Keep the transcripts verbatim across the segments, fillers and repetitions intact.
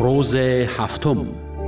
روز هفتم.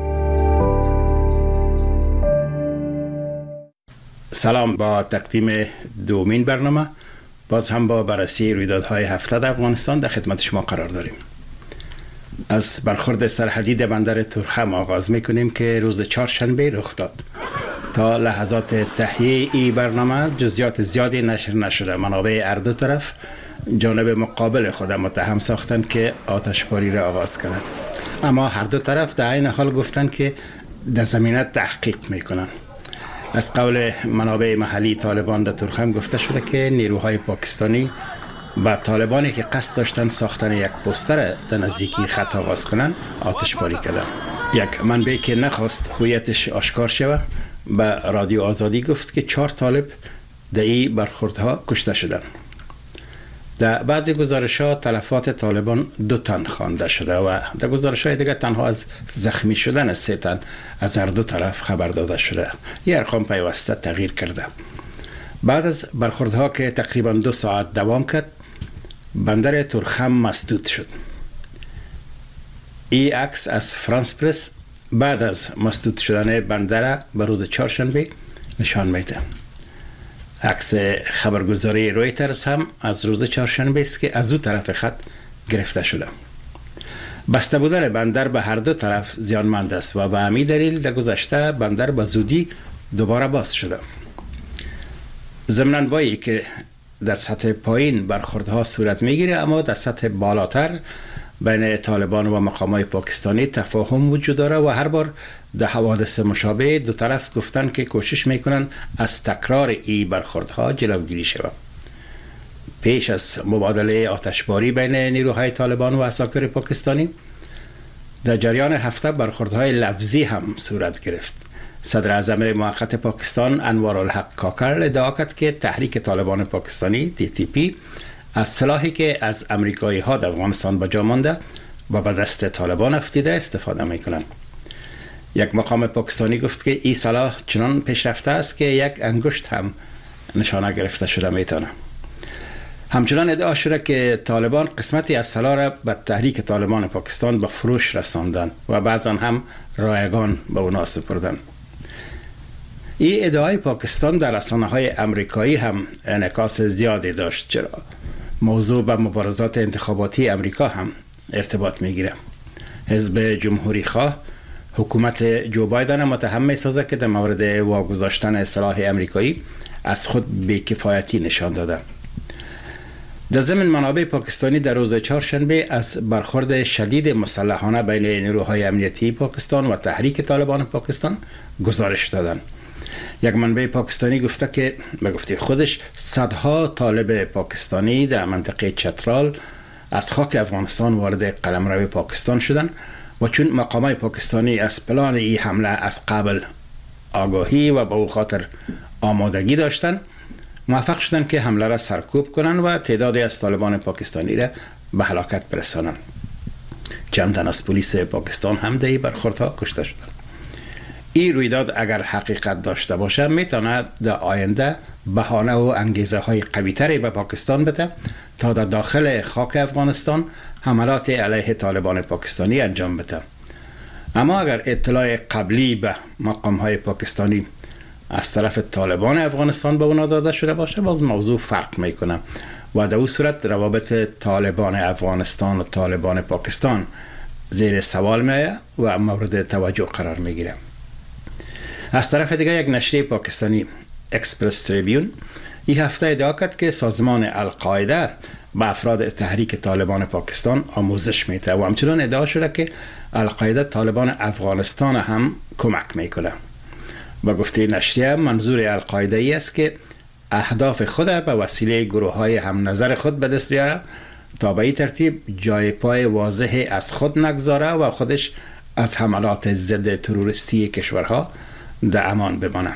سلام، با تقدیم دومین برنامه باز هم با بررسی رویدادهای هفته در افغانستان در خدمت شما قرار داریم. از برخورد سرحدی در بندر تورخم آغاز میکنیم که روز چهارشنبه رخ داد. تا لحظات تهیه این برنامه جزئیات زیادی نشر نشده. منابع هر دو طرف جانب مقابل خود متهم ساختند که آتشباری را آغاز کردند، اما هر دو طرف در عین حال گفتند که در زمینه تحقیق میکنند. از قول منابع محلی طالبان در تورخم گفته شده که نیروهای پاکستانی با طالبانی که قصد داشتن ساختن یک پوستر در نزدیکی خط آغاز کنند آتشباری کردند. یک منبع که نخواست هویتش آشکار شود به رادیو آزادی گفت که چهار طالب در این برخوردها کشته شدند. در بعضی گزارش‌ها تلفات طالبان دو تن خوانده شده و در گزارش‌های دیگر تنها از زخمی شدن سه تن از هر دو طرف خبر داده شده. این ارقام پیوسته تغییر کرده. بعد از برخوردها که تقریبا دو ساعت دوام کرد، بندر تورخم مسدود شد. این عکس از فرانس پرس بعد از مسدود شدن بندر به روز چهارشنبه نشان میده. عکس خبرگزاری رویترز هم از روز چهارشنبه است که از او طرف خط گرفته شده. بسته بودن بندر به هر دو طرف زیانمند است و به همین دلیل در گذشته بندر به زودی دوباره باز شده. ضمناً با اینکه که در سطح پایین برخوردها صورت میگیره، اما در سطح بالاتر بین طالبان و مقامات پاکستانی تفاهم وجود داره و هر بار در حوادث مشابه دو طرف گفتن که کوشش میکنن از تکرار این برخوردها جلوگیری شود. پیش از مبادله آتشباری بین نیروهای طالبان و عساکر پاکستانی در جریان هفته برخوردهای لفظی هم صورت گرفت. صدر اعظم موقت پاکستان انوارالحق کاکر ادعا کرد که تحریک طالبان پاکستانی تی تی پی از سلاحی که از امریکایی ها در افغانستان به جا مانده و به دست طالبان افتیده استفاده میکنند. یک مقام پاکستانی گفت که این سلاح چنان پیشرفته است که یک انگشت هم نشانه گرفته شده میتونه. همچنان ادعا شده که طالبان قسمتی از سلاح را به تحریک طالبان پاکستان به فروش رساندن و بعضا هم رایگان به اونا سپردن. این ادعای پاکستان در رسانه‌های امریکایی هم انعکاس زیادی داشت، چرا موضوع به مبارزات انتخاباتی امریکا هم ارتباط میگیره. حزب جمهوری خواه حکومت جو بایدن متهم می‌سازد که در مورد واگذاشتن سلاح امریکایی از خود بی‌کفایتی نشان داده. در ضمن منابع پاکستانی در روز چهارشنبه از برخورد شدید مسلحانه بین نیروهای امنیتی پاکستان و تحریک طالبان پاکستان گزارش دادند. یک منبع پاکستانی گفته که به گفته خودش صدها طالب پاکستانی در منطقه چترال از خاک افغانستان وارد قلمرو پاکستان شدند و چون مقامات پاکستانی از پلان این حمله از قبل آگاهی و به او خاطر آمادگی داشتند، موفق شدند که حمله را سرکوب کنند و تعدادی از طالبان پاکستانی را به هلاکت برسانند. چند تن از پلیس پاکستان هم در این برخوردها کشته شدند. این رویداد اگر حقیقت داشته باشه میتونه در آینده بهانه و انگیزه های قوی تری به پاکستان بده تا در داخل خاک افغانستان حملات علیه طالبان پاکستانی انجام بده. اما اگر اطلاع قبلی به مقام های پاکستانی از طرف طالبان افغانستان به اونا داده شده باشه، باز موضوع فرق میکنه و در اون صورت روابط طالبان افغانستان و طالبان پاکستان زیر سوال میآید و مورد توجه قرار میگیره. از طرف دیگر یک نشریه پاکستانی اکسپرس تریبیون این هفته ادعا کرد که سازمان القاعده به افراد تحریک طالبان پاکستان آموزش میده و همچنان ادعا شده که القاعده طالبان افغانستان هم کمک میکنه. با گفته نشریه منظور القاعده ای است که اهداف خود به وسیله گروه های هم نظر خود به دست بیاره تا به این ترتیب جای پای واضح از خود نگذاره و خودش از حملات ضد تروریستی کشورها در امان بمانه.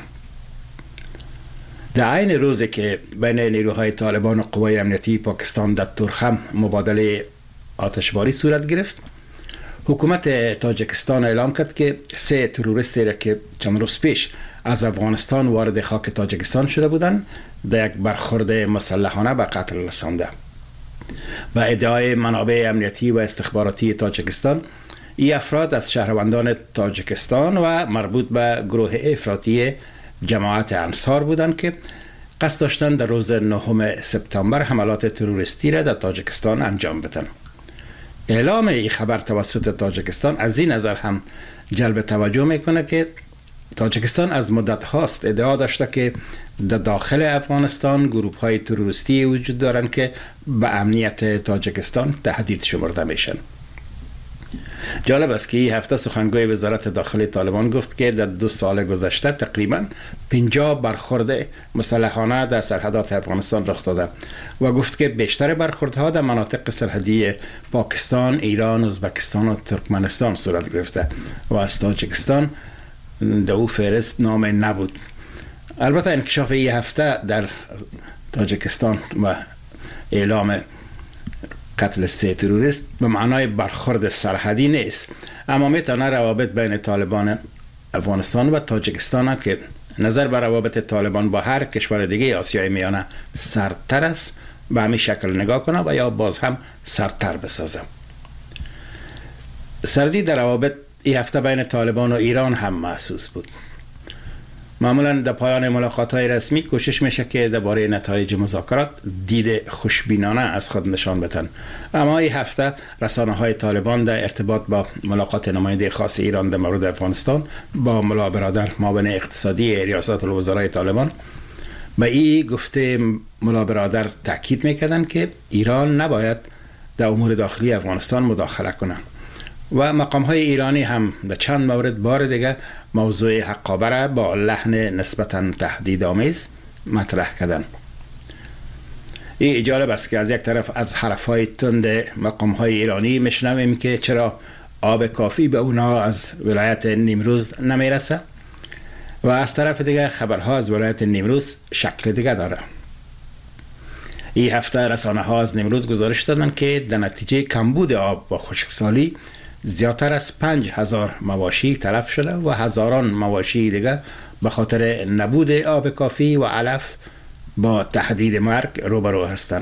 در عین روزی که بین نیروهای طالبان و قوای امنیتی پاکستان در تورخم مبادله آتشباری صورت گرفت، حکومت تاجیکستان اعلام کرد که سه تروریستی را که چند روز پیش از افغانستان وارد خاک تاجیکستان شده بودند در یک برخورد مسلحانه به قتل رسانده. و ادعای منابع امنیتی و استخباراتی تاجیکستان این افراد از شهروندان تاجیکستان و مربوط به گروه افراطی جماعت انصار بودند که قصد داشتند در روز نهم سپتامبر حملات تروریستی را در تاجیکستان انجام بدن. اعلام این خبر توسط تاجیکستان از این نظر هم جلب توجه میکنه که تاجیکستان از مدت هاست ادعا داشته که در داخل افغانستان گروه های تروریستی وجود دارند که به امنیت تاجیکستان تهدید شمرده میشن. جالب است که این هفته سخنگوی وزارت داخلی طالبان گفت که در دو سال گذشته تقریباً پنجاه برخورد مسلحانه در سرحدات افغانستان رخ داده و گفت که بیشتر برخوردها در مناطق سرحدی پاکستان، ایران، ازبکستان و ترکمنستان صورت گرفته و از تاجیکستان در او فهرست نام نبود. البته انکشاف این هفته در تاجیکستان و اعلام قتل سه تروریست به معنای برخورد سرحدی نیست، اما میتونه روابط بین طالبان افغانستان و تاجیکستان که نظر به روابط طالبان با هر کشور دیگه آسیای میانه سردتر است به همین شکل نگاه کنه و یا باز هم سردتر بسازه. سردی در روابط این هفته بین طالبان و ایران هم محسوس بود. معمولا در پایان ملاقات‌های رسمی کوشش میشه که درباره نتایج مذاکرات دید خوشبینانه از خود نشان بدن، اما این هفته رسانه‌های طالبان در ارتباط با ملاقات نماینده خاص ایران در مورد افغانستان با ملا برادر معاون اقتصادی ریاست الوزرای طالبان به این گفته ملا برادر تاکید میکردن که ایران نباید در امور داخلی افغانستان مداخله کنه و مقام‌های ایرانی هم در چند مورد بار دیگه موضوع حقابه را با لحن نسبتاً تهدیدآمیز مطرح کردن. این جالب است که از یک طرف از حرفهای تند مقام‌های ایرانی میشنویم که چرا آب کافی به اونا از ولایت نیمروز نمیرسه و از طرف دیگه خبرها از ولایت نیمروز شکل دیگه داره. این هفته رسانه ها از نیمروز گزارش دادن که در نتیجه کمبود آب و خشکسالی زیادتر از پنج هزار مواشی تلف شده و هزاران مواشی دیگه به خاطر نبود آب کافی و علف با تهدید مرگ روبرو هستند.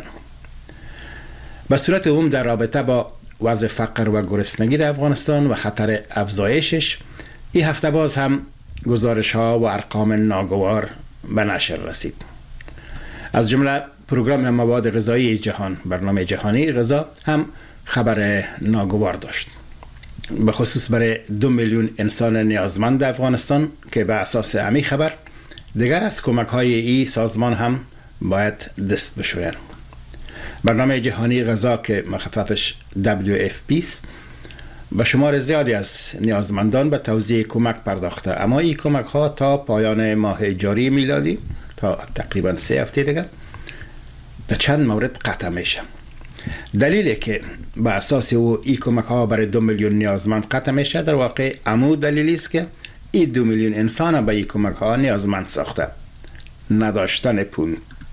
به صورت عموم در رابطه با وضع فقر و گرسنگی در افغانستان و خطر افزایشش این هفته باز هم گزارش ها و ارقام ناگوار به نشر رسید. از جمله پروگرام مواد غذایی جهان، برنامه جهانی غذا هم خبر ناگوار داشت، به خصوص برای دو میلیون انسان نیازمند افغانستان که به اساس امی خبر دیگه از کمک های ای سازمان هم باید دست بشوین. برنامه جهانی غذا که مخففش دبلیو اف پی است به شمار زیادی از نیازمندان به توزیع کمک پرداخته، اما این کمک ها تا پایان ماه جاری میلادی تا تقریبا سه هفته دیگه در چند مورد قطع میشه. دلیلی که به اساس او این کمک ها برای دو میلیون نیازمند قطع میشه در واقع امو دلیلی است که این دو میلیون انسان به این کمک ها نیازمند ساخته، نداشتن پول.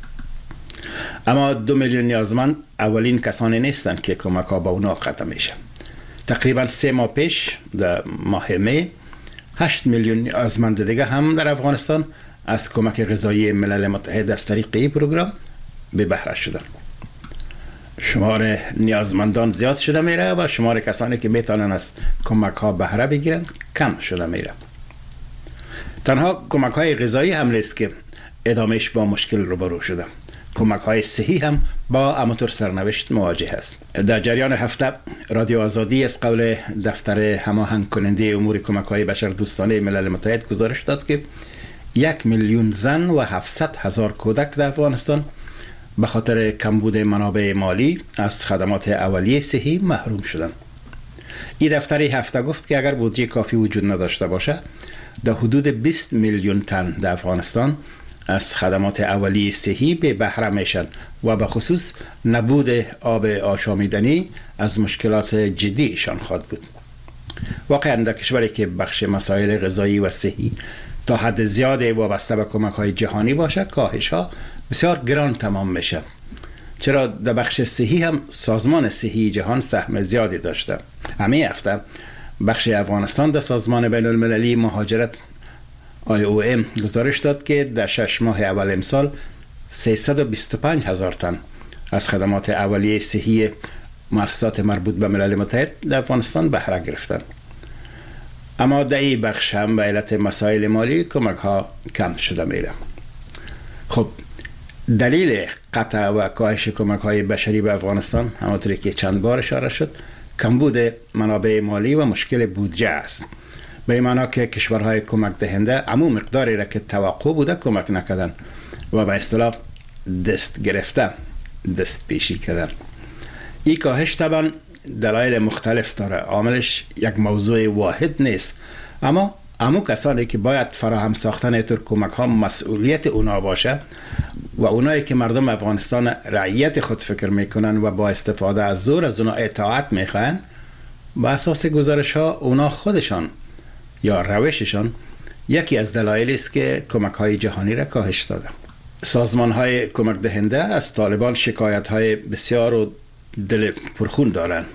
اما دو میلیون نیازمند اولین کسانی نیستند که کمک ها به اونا قطع میشه. تقریبا سه ماه پیش در ماه می هشت میلیون نیازمند دیگه هم در افغانستان از کمک غذایی ملل متحد از طریق این پروگرام به بهره شدن. شمار نیازمندان زیاد شده میره و شمار کسانی که میتونن از کمک ها بهره بگیرن کم شده میره. تنها کمک های غذایی هم نیست که ادامهش با مشکل روبرو شده، کمک های صحی هم با همونطور سرنوشت مواجه است. در جریان هفته رادیو آزادی از قول دفتر هماهنگ کننده امور کمک های بشر دوستانه ملل متحد گزارش داد که یک میلیون زن و هفتصد هزار کودک در افغانستان به خاطر کمبود منابع مالی از خدمات اولیه صحی محروم شدند. این دفتر هفته گفت که اگر بودجه کافی وجود نداشته باشه در حدود بیست میلیون تن در افغانستان از خدمات اولیه صحی به بهره میشن و به خصوص نبود آب آشامیدنی از مشکلات جدیشان خواهد بود. واقعا در کشوری که بخش مسائل غذایی و صحی تا حد زیادی وابسته به کمک های جهانی باشه، کاهش ها بسیار گران تمام میشه، چرا در بخش صحی هم سازمان صحی جهان سهم زیادی داشته. همین هفته بخش افغانستان در سازمان بین المللی مهاجرت آی او ام گزارش داد که در شش ماه اول امسال سیصد و بیست و پنج هزار تن از خدمات اولیه صحی مؤسسات مربوط به ملل متحد در افغانستان بهره گرفتن. اما در این بخش هم به علت مسائل مالی کمک ها کم شده میره. خب دلیل قطع و کاهش کمک های بشری به افغانستان همونطوری که چند بار اشاره شد کمبود منابع مالی و مشکل بودجه است. به این معنا که کشورهای کمک دهنده عموم مقداری را که توقع بوده کمک نکردن و به اصطلاح دست گرفتن، دست پیشی کردن. این کاهش طبعا دلایل مختلف داره، عاملش یک موضوع واحد نیست، اما همون کسانی که باید فراهم ساختن اینطور کمک ها مسئولیت اونا باشه و اونایی که مردم افغانستان رعیت خود فکر میکنن و با استفاده از زور از اونا اطاعت میخوان، با اساس گزارش ها اونا خودشان یا روششان یکی از دلایلی است که کمک های جهانی را کاهش داده. سازمان های کمک دهنده از طالبان شکایت های بسیار و دل پرخون دارن.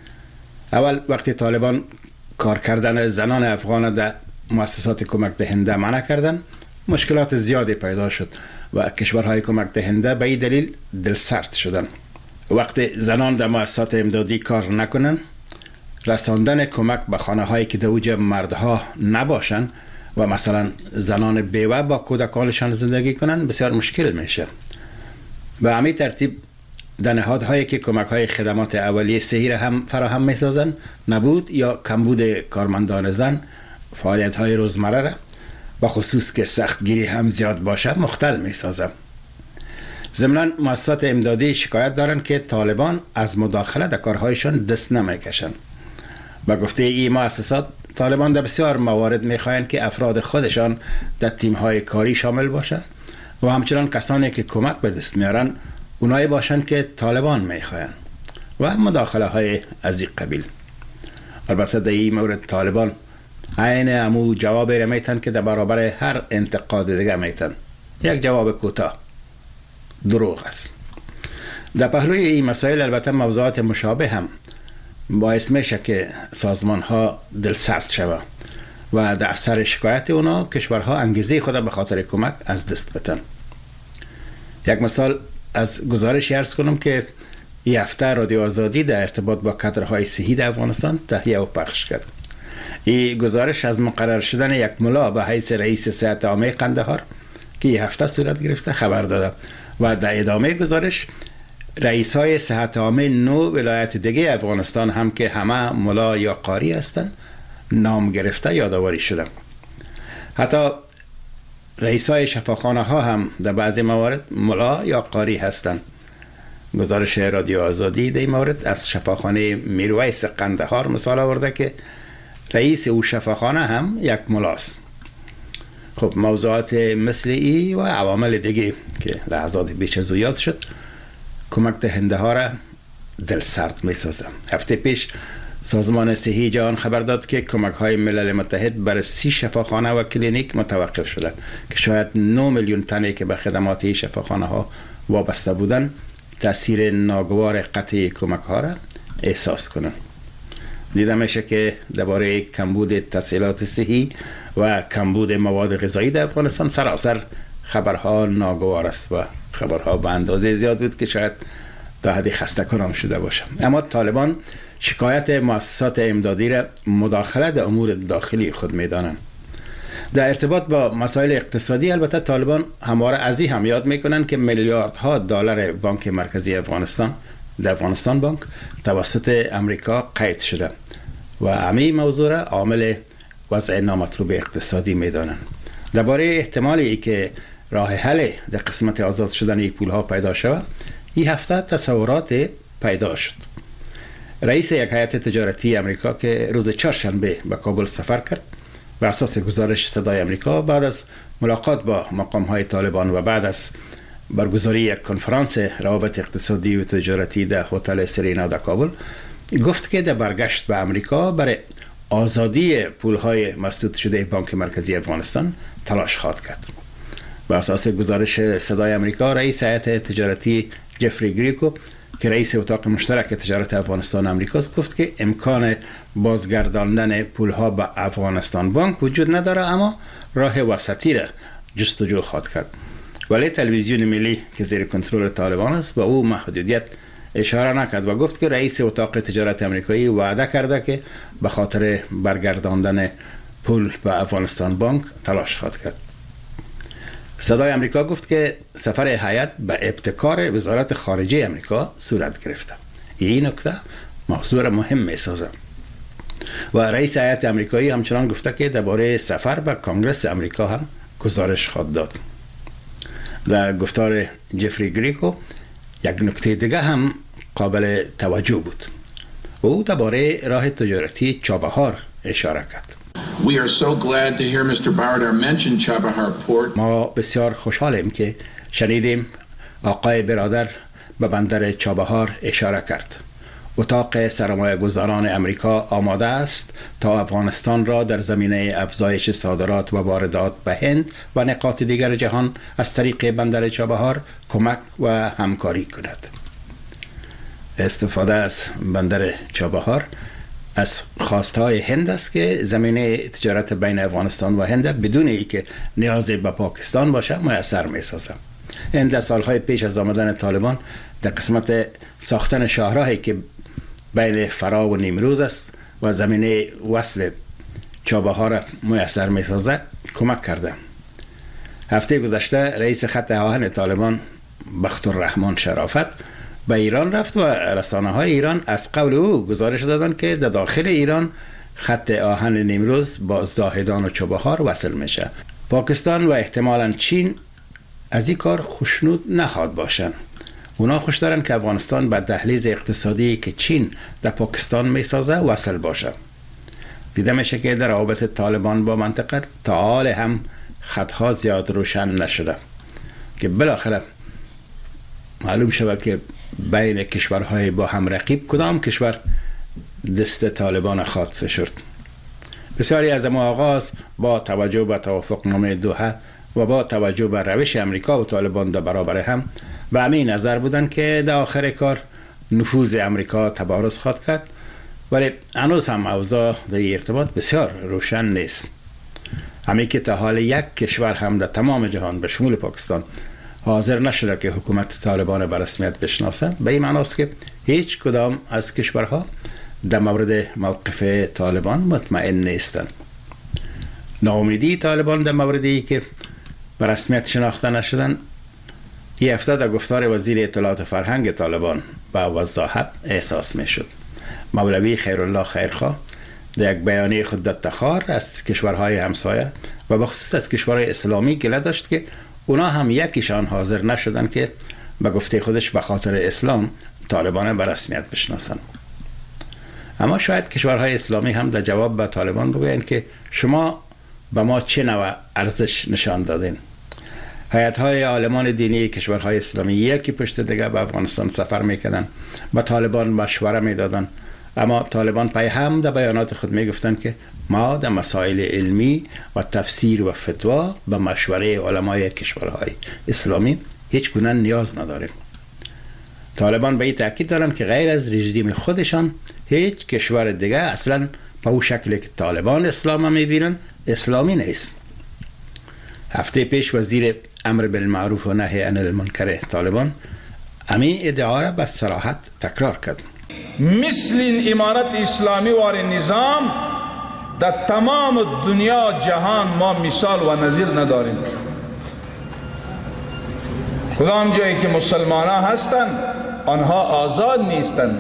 اول وقتی طالبان کار کردن زنان افغان در مؤسسات کمک دهنده منع کردن، مشکلات زیادی پیدا شد و کشورهای کمک دهنده به این دلیل دلسرد شدن. وقتی زنان در مؤسسات امدادی کار نکنن، رساندن کمک به خانه هایی که در اوج مردها نباشن و مثلا زنان بیوه با کودکانشان زندگی کنن بسیار مشکل میشه. به همین ترتیب در نهادهایی که کمک های خدمات اولیه صحی را هم فراهم میسازن، نبود یا کمبود کارمندان زن فعالیت های روزمره را با خصوص که سختگیری هم زیاد باشه مختل میسازن. ضمناً مؤسسات امدادی شکایت دارن که طالبان از مداخله در کارهایشان دست نمیکشن. با گفته این مؤسسات طالبان در بسیار موارد میخواهند که افراد خودشان در تیم‌های کاری شامل باشند و همچنان کسانی که کمک به دست میارن اونایی باشند که طالبان میخواهند و مداخله های از این قبیل. البته در این مورد طالبان عین همو جواب را میتن که در برابر هر انتقاد دیگه میتن، یک جواب کوتاه، دروغ است. در پهلوی این مسائل البته موضوعات مشابه هم باعث میشه که سازمان ها دلسرد شود و در اثر شکایت اونا کشورها انگیزه خود به خاطر کمک از دست بدن. یک مثال از گزارشی عرض کنم که این هفته رادیو آزادی در ارتباط با کادرهای صحی در افغانستان تهیه و پخش کرد. این گزارش از مقرر شدن یک ملا به حیث رئیس صحت عامه قندهار که این هفته صورت گرفته خبر داده و در ادامه گزارش رئیس های صحت عامه نو ولایت دیگه افغانستان هم که همه ملا یا قاری هستند نام گرفته یادآوری شده. حتی رئیس های شفاخانه ها هم در بعضی موارد ملا یا قاری هستند. گزارش رادیو آزادی در این مورد از شفاخانه میرویس قندهار مثال آورده که رئیس او شفاخانه هم یک ملاست. خب موضوعات مثل ای و عوامل دیگه که لحظات بیش از یاد شد کمک دهنده ها را دل سرد می سازه. هفته پیش سازمان صحی جهان خبر داد که کمک های ملل متحد برای سی شفاخانه و کلینیک متوقف شده که شاید نه میلیون تنی که به خدمات این شفاخانه ها وابسته بودن تاثیر ناگوار قطع کمک ها را احساس کنند. دیده میشه که درباره کمبود تسهیلات صحی و کمبود مواد غذایی در افغانستان سراسر خبرها ناگوار است و خبرها به اندازه زیاد بود که شاید تا حدی خسته کنان شده باشه. اما طالبان شکایت مؤسسات امدادی را مداخله در امور داخلی خود میدانند. در ارتباط با مسائل اقتصادی البته طالبان همواره از این هم یاد میکنن که میلیاردها دلار بانک مرکزی افغانستان در افغانستان بانک توسط امریکا قید شده و همین موضوع را عامل وضع نامطلوب اقتصادی میدانند. درباره احتمالی که راه حل در قسمت آزاد شدن این پولها پیدا شود این هفته تصورات پیدا شد. رئیس یک هیئت تجارتی امریکا که روز چهارشنبه به کابل سفر کرد بر اساس گزارش صدای امریکا بعد از ملاقات با مقام‌های طالبان و بعد از برگزاری یک کنفرانس روابط اقتصادی و تجارتی در هتل سرینا در کابل گفت که در برگشت به امریکا برای آزادی پولهای مسدود شده بانک مرکزی افغانستان تلاش خواهد کرد. بر اساس گزارش صدای امریکا رئیس هیئت تجارتی جفری گریکو که رئیس اتاق مشترک تجارت افغانستان امریکاست گفت که امکان بازگرداندن پولها به افغانستان بانک وجود نداره اما راه وسطی را جستجو خواهد کرد. ولی تلویزیون ملی که زیر کنترل طالبان است با او محدودیت اشاره نکرد و گفت که رئیس اتاق تجارت امریکایی وعده کرده که به خاطر برگرداندن پول به افغانستان بانک تلاش خواهد کرد. صدای امریکا گفت که سفر هیئت به ابتکار وزارت خارجه امریکا صورت گرفته. این نکته موضوع مهم می‌سازد. و رئیس هیئت امریکایی همچنان گفته که درباره سفر به کنگره امریکا هم گزارش خواهد داد. در گفتار جفری گریکو یک نکته دیگه هم قابل توجه بود. او درباره راه تجارتی چابهار اشاره کرد. We are so glad to hear Mister Baradar mention Chabahar Port. ما بسیار خوشحالیم که شنیدیم آقای برادر به بندر چابهار اشاره کرد. اتاق سرمایه گذاران امریکا آماده است تا افغانستان را در زمینه افزایش صادرات و واردات به هند و نقاط دیگر جهان از طریق بندر چابهار کمک و همکاری کند. استفاده از بندر چابهار از خواستهای هند است که زمینه تجارت بین افغانستان و هند بدون اینکه نیاز به پاکستان باشه میسر میسازه. هند در سالهای پیش از آمدن طالبان در قسمت ساختن شاهراهی که بین فرا و نیمروز است و زمینه وصل چابهار میسر میسازه کمک کرده. هفته گذشته رئیس خط آهن طالبان بختالرحمن شرافت به ایران رفت و رسانه های ایران از قول او گزارش دادند که در داخل ایران خط آهن نیمروز با زاهدان و چابهار وصل میشه. پاکستان و احتمالاً چین از این کار خوشنود نخواهد باشند. اونا خوش دارن که افغانستان به دهلیز اقتصادی که چین در پاکستان میسازه وصل باشه. دیده میشه که در روابط طالبان با منطقه تا حال هم خطها زیاد روشن نشده که بالاخره معلوم شود که بین کشورهای با هم رقیب کدام کشور دست طالبان خواهد فشرد. بسیاری از ما آغاز با توجه به توافقنامه دوحه و با توجه به روش امریکا و طالبان در برابر هم به همین نظر بودن که در آخر کار نفوذ امریکا تبارز خواهد کرد، ولی هنوز هم اوضاع در ارتباط بسیار روشن نیست. همین که تا حال یک کشور هم در تمام جهان به شمول پاکستان حاضر نشده که حکومت طالبان به رسمیت بشناسه، به این معناست که هیچ کدام از کشورها در مورد موقف طالبان مطمئن نیستند. ناامیدی طالبان در موردی که به رسمیت شناخته نشدن این هفته در گفتار وزیر اطلاعات فرهنگ طالبان با وضاحت احساس می شد. مولوی خیرالله خیرخواه در یک بیانیه خود در تخار از کشورهای همسایه و بخصوص از کشورهای اسلامی گله داشت که اونا هم یکیشان حاضر نشدن که به گفته خودش به خاطر اسلام طالبان به رسمیت بشناسن. اما شاید کشورهای اسلامی هم در جواب به طالبان بگویند که شما به ما چه نوع ارزش نشان دادین؟ هیئت‌های عالمان دینی کشورهای اسلامی یکی پشت دیگه به افغانستان سفر میکردن، با طالبان مشوره میدادن، اما طالبان پای هم در بیانات خود میگفتن که ما در مسائل علمی و تفسیر و فتوا به مشوره علمای کشورهای اسلامی هیچ گونه نیاز نداریم. طالبان به این تاکید دارن که غیر از رژیم خودشان هیچ کشور دیگه اصلا به اون شکلی که طالبان اسلام میبینن اسلامی نیست. هفته پیش وزیر امر بالمعروف و نهی عن المنکر طالبان همین ادعا را به صراحت تکرار کرد. مثل این امارت اسلامی و نظام در تمام دنیا جهان ما مثال و نظیر نداریم. کدام جایی که مسلمان ها هستند آنها آزاد نیستند.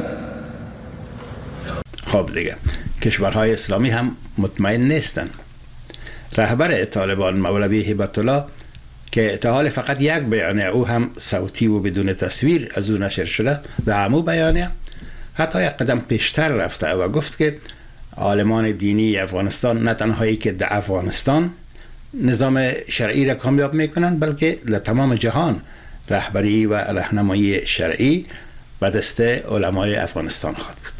خب دیگه کشورهای اسلامی هم مطمئن نیستند. رهبر طالبان مولوی هبت الله که تا حال فقط یک بیانیه او هم صوتی و بدون تصویر از او نشر شده در همو بیانیه حتی یک قدم پیشتر رفته و گفت که عالمان دینی افغانستان نه تنهایی که در افغانستان نظام شرعی را کامیاب میکنند بلکه در تمام جهان رهبری و راهنمایی شرعی به دست علمای افغانستان خواهد بود.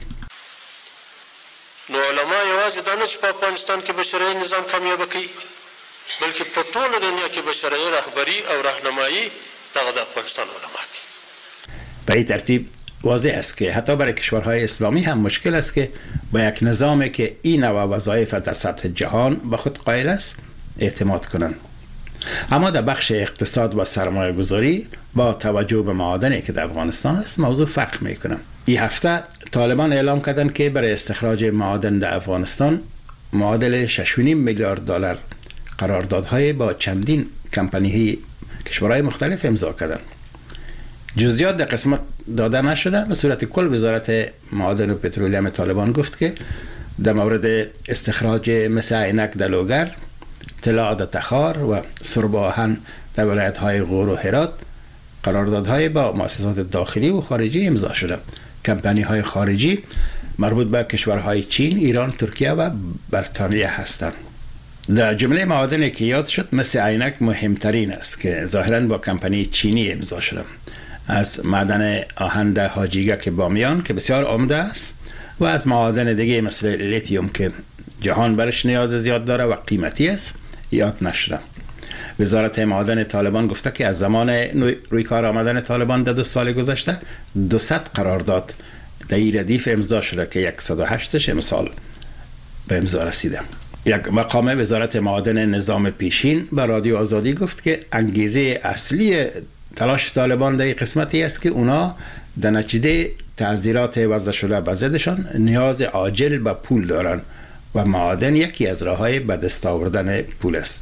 نو علما یوازې دا نه چې په افغانستان کې به شرعي نظام کامیابه کوي بلکې په ټوله دنیا کې به شرعي رهبري او راهنمایي دغه د افغانستان علما کوي. به این ترتیب واضح است که حتی برای کشورهای اسلامی هم مشکل است که با یک نظامی که این نوع وظایف در سطح جهان به خود قائل است اعتماد کنند. اما در بخش اقتصاد و سرمایه گذاری با توجه به معادنی که در افغانستان است موضوع فرق میکنه. این هفته طالبان اعلام کردند که برای استخراج معادن در افغانستان معادل شش و نیم میلیارد دلار قراردادهای با چندین کمپانی کشورهای مختلف امضا کردند. جزئیات در قسمت داده نشده. به صورت کل وزارت معادن و پترولیم طالبان گفت که در مورد استخراج مس عینک در لوگر، طلا در تخار و سرب آهن در ولایت‌های غور و هرات قراردادهای با مؤسسات داخلی و خارجی امضا شده. کمپانی‌های خارجی مربوط به کشورهای چین، ایران، ترکیه و بریتانیه هستند. در جمله معادنی که یاد شد مس عینک مهمترین است که ظاهراً با کمپانی چینی امضا شده. از معدن آهن در حاجیگک بامیان که بسیار عمده است و از معادن دیگه مثل لیتیوم که جهان برش نیاز زیاد داره و قیمتی است یاد نشده. وزارت معادن طالبان گفته که از زمان روی کار آمدن طالبان در دو سال گذشته دوصد قرارداد در این ردیف امضا شده که صد و هشت امسال به امضا رسیده. یک مقام وزارت معادن نظام پیشین به رادیو آزادی گفت که انگیزه اصلی تلاش طالبان در این قسمتی است که اونا در نتیجه تعزیرات وضع شده به ضدشان نیاز عاجل به پول دارند و معادن یکی از راه‌های به دست آوردن پول است.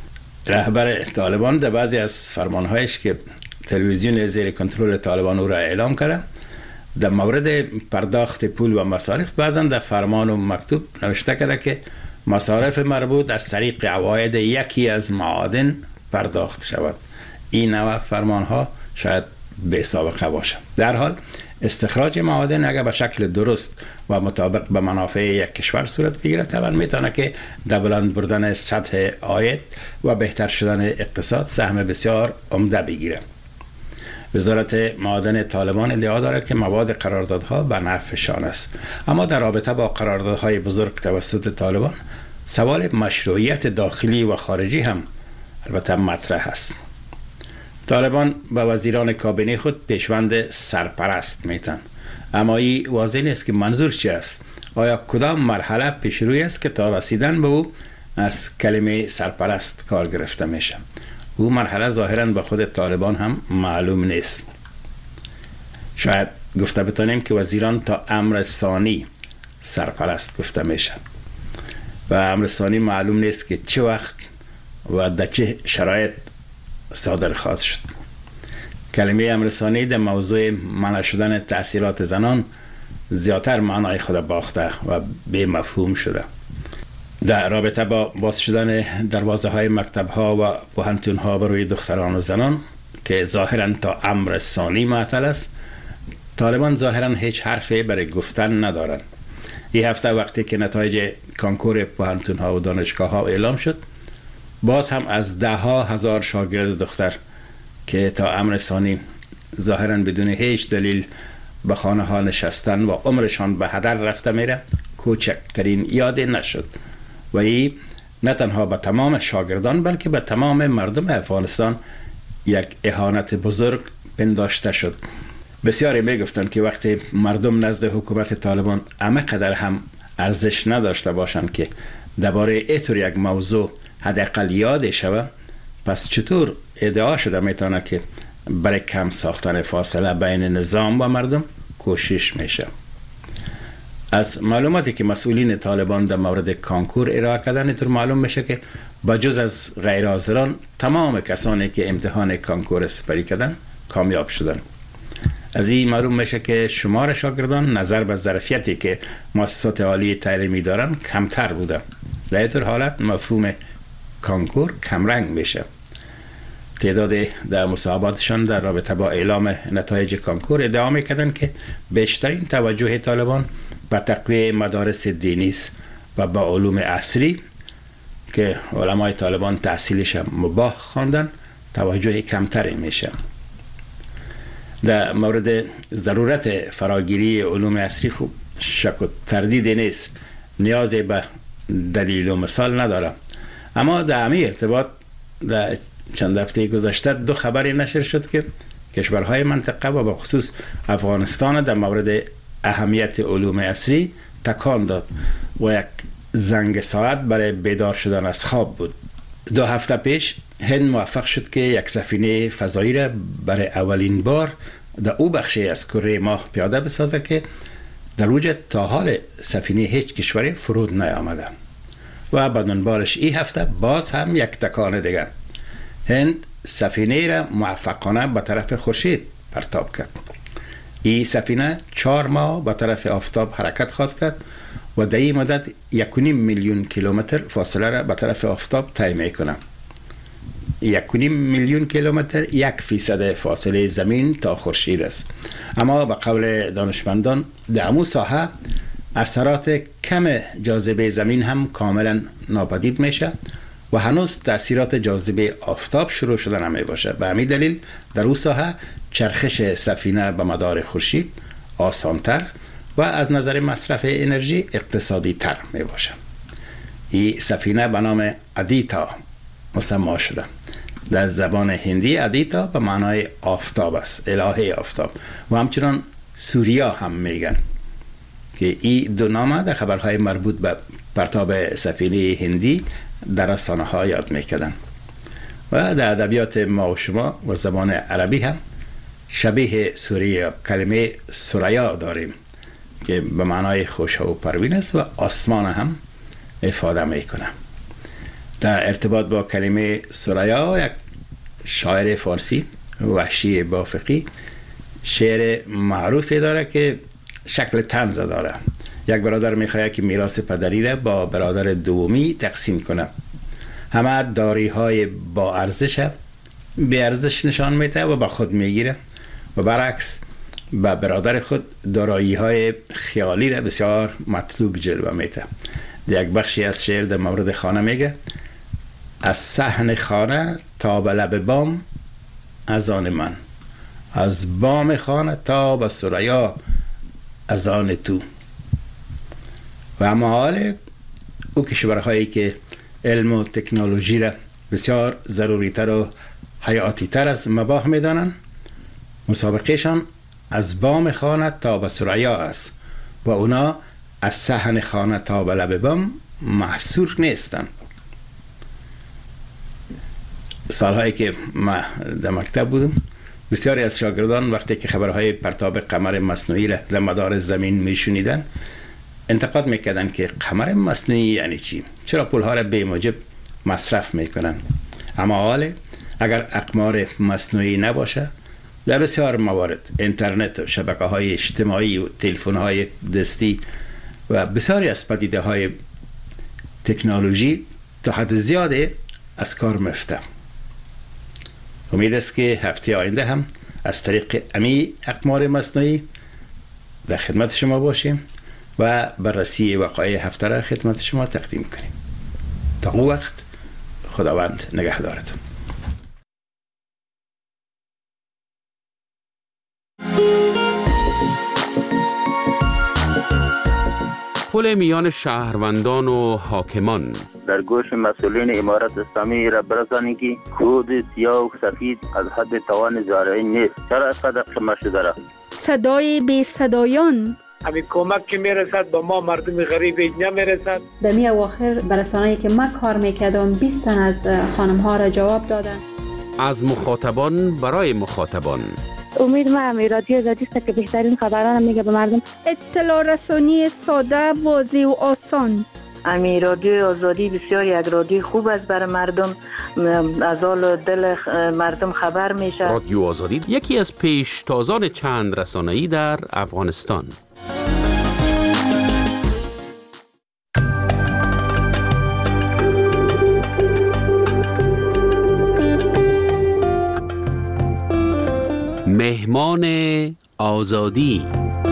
رهبر طالبان در بعضی از فرمانهایش که تلویزیون زیر کنترل طالبان او را اعلام کرده در مورد پرداخت پول و مصارف بعضا در فرمان و مکتوب نوشته کرده که مصارف مربوط از طریق عواید یکی از معادن پرداخت شود. این نوع فرمانها شاید به سابقه باشه. در حال استخراج معادن اگر به شکل درست و مطابق به منافع یک کشور صورت بگیره طبعا میتونه که در بلند بردن سطح عاید و بهتر شدن اقتصاد سهم بسیار عمده بگیره. وزارت معادن طالبان ادعا داره که مواد قراردادها به نفعشان است، اما در رابطه با قراردادهای بزرگ توسط طالبان سوال مشروعیت داخلی و خارجی هم البته مطرح است. طالبان با وزیران کابینه خود پیشوند سرپرست میتن، اما این واضح نیست که منظور چی است. آیا کدام مرحله پیش روی است که تا رسیدن به او از کلمه سرپرست کار گرفته میشه؟ او مرحله ظاهراً به خود طالبان هم معلوم نیست. شاید گفته بتانیم که وزیران تا امر ثانی سرپرست گفته میشه و امر ثانی معلوم نیست که چه وقت و در چه شرایط صادر خواهد شد. کلمه امر ثانی در موضوع منع شدن تأثیرات زنان زیادتر معنای خود باخته و بی مفهوم شده. در رابطه با باز شدن دروازه های مکتب ها و پوهنتون ها بروی دختران و زنان که ظاهرا تا امر ثانی معطل است، طالبان ظاهرا هیچ حرفی برای گفتن ندارند. این هفته وقتی که نتایج کانکور پوهنتون ها و دانشگاه ها اعلام شد، باز هم از ده ها هزار شاگرد دختر که تا امر ثانی ظاهرا بدون هیچ دلیل به خانه ها نشستن و عمرشان به هدر رفته میره کوچکترین یادی نشد و این نه تنها به تمام شاگردان بلکه به تمام مردم افغانستان یک اهانت بزرگ پنداشته شد. بسیاری میگفتند که وقتی مردم نزد حکومت طالبان همه قدر هم ارزش نداشته باشند که درباره اینطور یک موضوع حداقل یاد شود، پس چطور ادعا شده میتونه که برای کم ساختن فاصله بین نظام و مردم کوشش میشه؟ از معلوماتی که مسئولین طالبان در مورد کانکور ارائه کردن اینطور معلوم میشه که بجز از غیر حاضران تمام کسانی که امتحان کانکور سپری کردن کامیاب شدن. از این معلوم میشه که شمار شاگردان نظر به ظرفیتی که مؤسسات عالی تعلیمی دارن کمتر بوده. در اینطور حالت مفهوم کانکور کمرنگ میشه. تعداد در مصاحباتشان در رابطه با اعلام نتایج کانکور ادعا میکردن که بیشترین توجه طالبان به تقویه مدارس دینی است و به علوم عصری که علمای طالبان تحصیلش مباح خواندن توجه کمتری میشه. در مورد ضرورت فراگیری علوم عصری خوب شک و تردیدی نیست، نیازی به دلیل و مثال نداره، اما در همین ارتباط در چند هفته گذشته دو خبری نشر شد که کشورهای منطقه و به خصوص افغانستان در مورد اهمیت علوم عصری تکان داد و یک زنگ ساعت برای بیدار شدن از خواب بود. دو هفته پیش هند موفق شد که یک سفینه فضایی را برای اولین بار در او بخشی از کره ماه پیاده بسازه که در اوج تا حال سفینه هیچ کشوری فرود نیامده. و بعد بارش این هفته باز هم یک تکان دیگر هند سفینه را موفقانه به طرف خورشید پرتاب کرد. این سفینه چهار ماه به طرف آفتاب حرکت خواهد کرد و در این مدت یک و نیم میلیون کیلومتر فاصله را به طرف آفتاب طی میکنه. یک و نیم میلیون کیلومتر یک فیصد فاصله زمین تا خورشید است. اما به قول دانشمندان در امو ساحه اثرات کم جاذبه زمین هم کاملا ناپدید میشه و هنوز تأثیرات جاذبه آفتاب شروع شده نمی باشه. به همین دلیل در اون ساحه چرخش سفینه به مدار خورشید آسانتر و از نظر مصرف انرژی اقتصادی تر می باشه. این سفینه به نام ادیتا مسما شده. در زبان هندی ادیتا به معنای آفتاب است، الهه آفتاب، و همچنان سوریا هم میگن که این دو نام در خبرهای مربوط به پرتاب سفینه هندی در رسانه ها یاد میکردن. و در ادبیات ما و شما و زبان عربی هم شبیه سوریا کلمه سریا داریم که به معنای خوشا و پروین است و آسمان هم افاده میکنه. در ارتباط با کلمه سریا یک شاعر فارسی وحشی بافقی شعر معروفی داره که شکل طنز داره. یک برادر میخواد که میراث پدری را با برادر دومی تقسیم کنه. همه داری های با ارزش بی ارزش نشان میده و با خود میگیره و برعکس با برادر خود دارایی های خیالی را بسیار مطلوب جلوه میده. یک بخشی از شعر در مورد خانه میگه: از صحن خانه تا به لب بام از آن من، از بام خانه تا به سریا از آن تو. و اما حال او کشورهایی که علم و تکنولوژی را بسیار ضروری تر و حیاتی تر از مباح می دانن، مسابقهشان از بام خانه تا به سریا است و اونا از صحن خانه تا به لب بام محصور نیستن. سالهایی که ما در مکتب بودم بسیاری از شاگردان وقتی که خبرهای پرتاب قمر مصنوعی را در مدار زمین میشنیدن انتقاد میکردن که قمر مصنوعی یعنی چی؟ چرا پولها را بی موجب مصرف میکنن؟ اما حال اگر اقمار مصنوعی نباشه در بسیار موارد اینترنت و شبکه های اجتماعی و تلفن های دستی و بسیاری از پدیده های تکنولوژی تا حد زیاده از کار مفته. امید است که هفته آینده هم از طریق امی اقمار مصنوعی در خدمت شما باشیم و بررسی وقایع هفته را خدمت شما تقدیم کنیم. تا اون وقت خداوند نگهدارتون. پل میان شهروندان و حاکمان در گوش مسئولین امارت اسلامی را برسانید که کود سیاه و سفید از حد توان زارعی نیست. چرا اینقدر قمه شده را؟ صدای بی صدایان، همین کمک که میرسد به ما مردم غریب اینجا میرسد. در می اواخر برسانه‌ای که من کار میکردم بیست تن از خانم ها را جواب دادن. از مخاطبان برای مخاطبان. امید ما هم رادیو آزادی است که بهترین خبران میگه به مردم. اطلاع رسانی ساده، واضح و آسان. امی رادیو آزادی بسیار یک رادیو خوب است برای مردم، از حال دل مردم خبر میشه. رادیو آزادی یکی از پیشتازان چند رسانه‌ای در افغانستان. مهمان آزادی.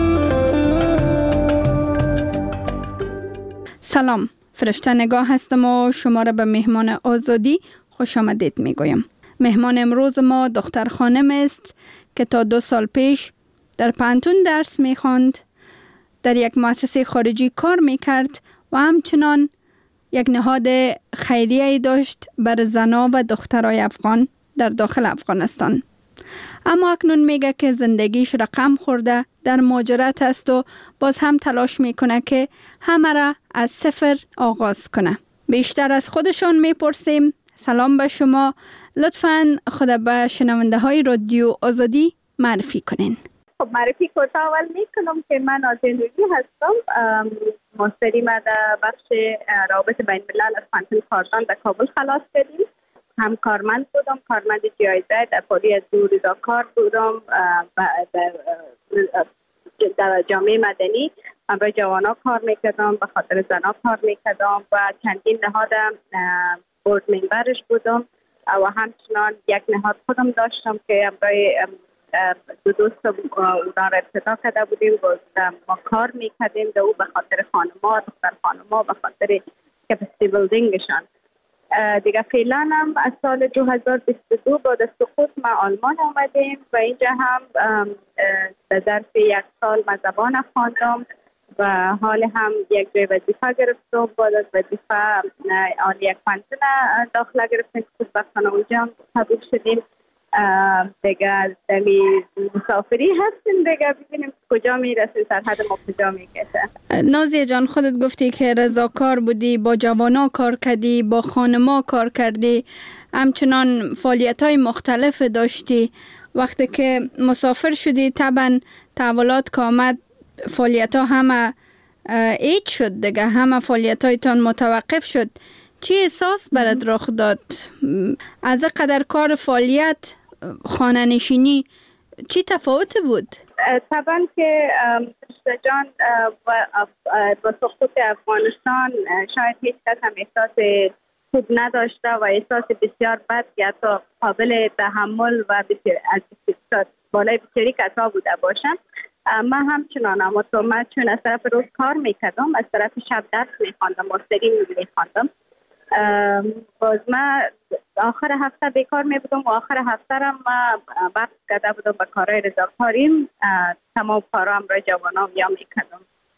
سلام، فرشته نگاه هستم و شما را به مهمان آزادی خوش آمدید می گویم. مهمان امروز ما دختر خانم است که تا دو سال پیش در پانتون درس می خواند، در یک مؤسسه خارجی کار می کرد و همچنان یک نهاد خیریه‌ای داشت بر زنان و دخترای افغان در داخل افغانستان. اما اکنون میگه که زندگیش رقم خورده، در مهاجرت است و باز هم تلاش میکنه که همه را از صفر آغاز کنه. بیشتر از خودشان میپرسیم سلام به شما. لطفاً خود به شنونده های رادیو آزادی معرفی کنین. خب معرفی کوتاه اول میکنم که من آزین روی هستم. ماستری ما در بخش روابط بین الملل از پانتون کارزان در کابل خلاص کردیم. هم کارمند بودم، کارمند جی آی زد در پالی از دو رضاکار بودم در جامعه مدنی. همراه جوانا کار میکردم، به خاطر زنا کار میکردم و چندین نهاد بورد ممبرش بودم و همچنان یک نهاد خودم داشتم که همراه دو دوست اونا را ابتدا کرده بودیم. ما کار میکردیم در او به خاطر خانما، دختر خانما، به خاطر کپاسیتی بیلدینگشان. دیگه فعلا هم از سال دو هزار و بیست و دو بعد از سقوط ما آلمان آمدیم و اینجا هم در ظرف یک سال ما زبان خواندم و حال هم یک جای وظیفه گرفتم. بعد از وظیفه آن یک پانتون داخله گرفتیم که خوشبختانه اونجا هم قبول شدیم. دیگه دمی مسافری هستیم، دیگه ببینیم کجا میرسیم، سرحد ما کجا میکشه. نازیه جان، خودت گفتی که رضاکار بودی، با جوانا کار کردی، با خانما کار کردی، همچنان فعالیت های مختلف داشتی. وقتی که مسافر شدی طبعا تحولات که آمد فعالیت ها همه ایج شد دیگه، همه فعالیت هایتان متوقف شد. چی احساس برات رخ داد؟ از قدر کار فعالیت خانه نشینی چی تفاوت بود؟ طبعا که جان با سقوط افغانستان شاید هیچ کس هم احساس خوب نداشته و احساس بسیار بد یا تا قابل تحمل و بسیار از بالای بسیاری کسا بوده باشم. من همچنان، اما تو من چون از طرف روز کار میکردم، از طرف شب درس میخواندم، ماستری میخواندم. باز من آخر هفته بیکار می بودم و آخر هفته را ما وقت کرده بودم به کارهای رضاکاریم. تمام کارها هم را جوانان یا می کردم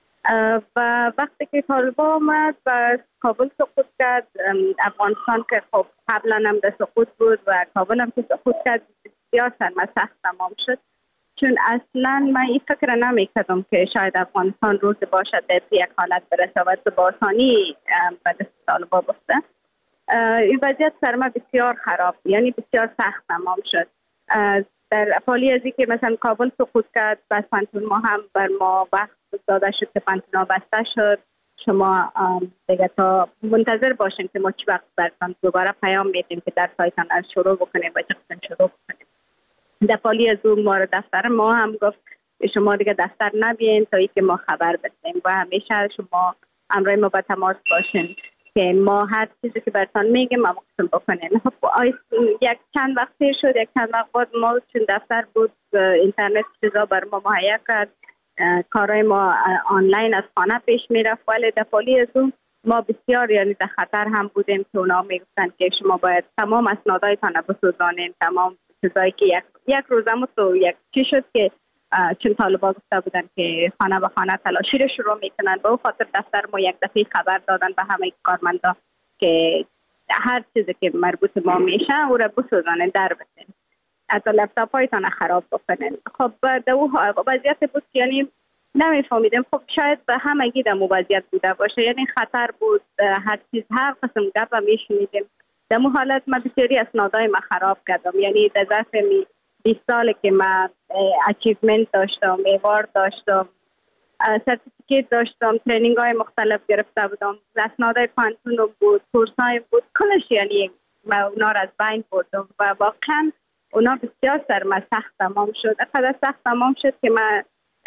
و وقتی که طالبان آمد و کابل سقوط کرد، افغانستان که خب قبلا هم در سقوط بود و کابل هم که سقوط کرد، بسیار سرمسخت تمام شد. چون اصلا من این فکر نمی کردم که شاید افغانستان روز باشد در یک حالت برسه و با آسانی به دست طالبان بفته. این وضعیت سر ما بسیار خراب، یعنی بسیار سخت تمام شد. در حالی از که مثلا کابل سقوط کرد، بس پانتون ما هم بر ما وقت داده شد که پانتون ها بسته شد. شما دیگه تا منتظر باشین که ما چی وقت برسان دوباره پیام میدیم که در سایتان از شروع بکنیم و چقدر شروع بکنیم. در حالی از اون ما دفتر ما هم گفت شما دیگه دفتر نبین تا ای که ما خبر بدیم و همیشه شما همراه ما با تماس باشین که ما هر چیزی که براتون میگیم ما مقصد بکنین. خب یک چند وقت شد، یک چند وقت بعد ما چون دفتر بود، اینترنت چیزا بر ما مهیا کرد، کارهای ما آنلاین از خانه پیش میرفت. ولی در حالی از اون ما بسیار یعنی در خطر هم بودیم که اونا میگفتن که شما باید تمام اسنادایتان بسوزانین، تمام چیزایی که یک یک روزم تو یک چی شد که چون طالبان گفته بودن که خانه به خانه تلاشی رو شروع میکنن، به خاطر دفتر ما یک دفعه خبر دادن به همه کارمندا که هر چیزی که مربوط ما میشه او را بسوزانن، در بسین، حتی لپتاپ هایتان خراب بکنن. خب در او وضعیت بود یعنی نمیفهمیدم. خب شاید به همگی در وضعیت بوده باشه، یعنی خطر بود، هر چیز هر قسم گپ میشنیدیم. در مو حالت من بسیاری اسنادای ما خراب کردم، یعنی در ظرف بیست سال که من اچیومنت داشتم، ایوارد داشتم، سرتیفیکیت داشتم، ترینینگ های مختلف گرفته بودم، اسنادای پانتونم بود، کورس های بود، کلش یعنی من اونا را از بین بردم و واقعا اونا بسیار سر من سخت تمام شد. اقدر سخت تمام شد که من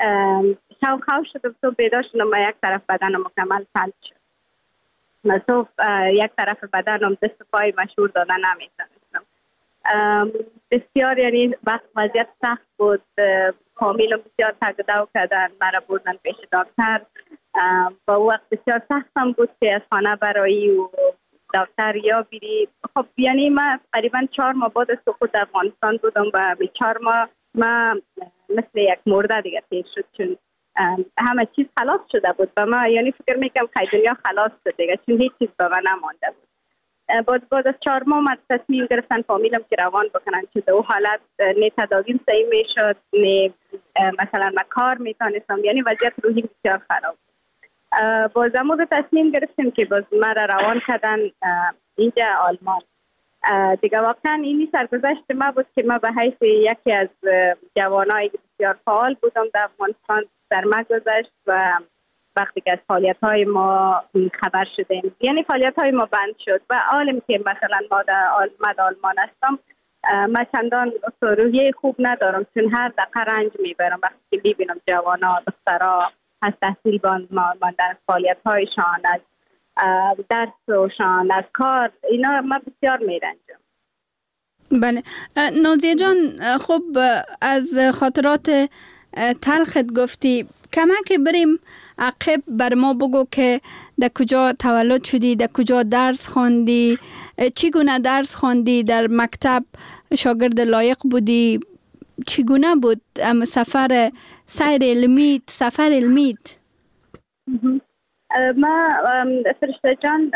شو خواه شدم، تو بیدار شدم و یک طرف بدنم مکمل فلج شد. من تو یک طرف بدنم دست پای مشهور دادن نمیتونستم. بسیار یعنی وقت وضعیت سخت بود، فامیلم بسیار تگدو کردن، مرا بردن پیش دکتر. با وقت بسیار سختم بود که از خانه برایی و دکتر یا بیری. خب یعنی من قریبا چهار ماه بعد از سقوط افغانستان بودم و به چهار ماه من مثل یک مرده دیگه تیر شد، چون همه چیز خلاص شده بود و من یعنی فکر میکنم که دنیا خلاص شد دیگه، چون هیچ چیز به من نمانده بود. بعد بعد از چهار ماه من تصمیم گرفتن فامیلم که روان بکنن، چون در اون حالت نه تداویم صحیح میشد، نه مثلا من کار میتونستم، یعنی وضعیت روحی بسیار خراب. باز امروز تصمیم گرفتیم که باز من را روان کردن اینجا آلمان. دیگه واقعا اینی سرگذشت ما بود که ما به حیث یکی از جوانای بسیار فعال بودم در افغانستان در ما گذشت و وقتی که از فعالیت های ما خبر شدیم، یعنی فعالیت های ما بند شد و عالم که مثلا ما در آلمان هستم، ما چندان روحیه خوب ندارم چون هر دقیقه رنج میبرم وقتی که ببینم جوانا دخترها از تحصیل ماندن، فعالیت هایشان، از درسشان، از کار، اینا ما بسیار میرنجم. بله نازیه جان، خب از خاطرات تلخت گفتی، کمک بریم عقب بر ما بگو که در کجا تولد شدی، در کجا درس خواندی، چگونه درس خواندی، در مکتب شاگرد لایق بودی، چگونه بود سفر سیر علمیت، سفر علمیت؟ ما فرشته جان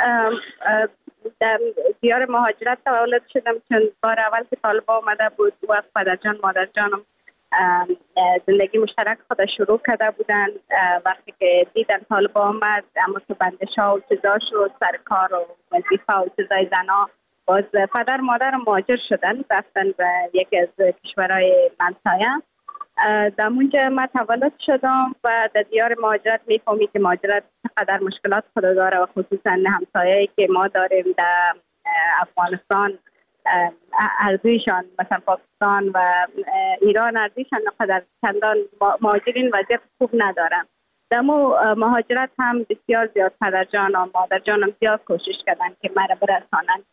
در دیار مهاجرت تولد شدم چون بار اول که طالبا آمده بود و پدر جان مادر جانم زندگی مشترک خود شروع کرده بودن. وقتی که دیدن طالبا آمد، اما تو بندش ها و چیزا شد، سر کار و وظیفه و چیزای زنا، باز پدر مادر مهاجر شدن، رفتن به یکی از کشورهای منطقه. در اونجا ما تولد شدم و در دیار مهاجرت میفهمی که مهاجرت چقدر مشکلات خود داره و خصوصا همسایه‌ای که ما داریم در افغانستان، ارزششان مثلا پاکستان و ایران ارزششان قدر چندان مهاجرین وضعیت خوب ندارن. در مو مهاجرت هم بسیار زیاد پدر جان و مادر جانم زیاد کوشش کردن که مرا برسانن،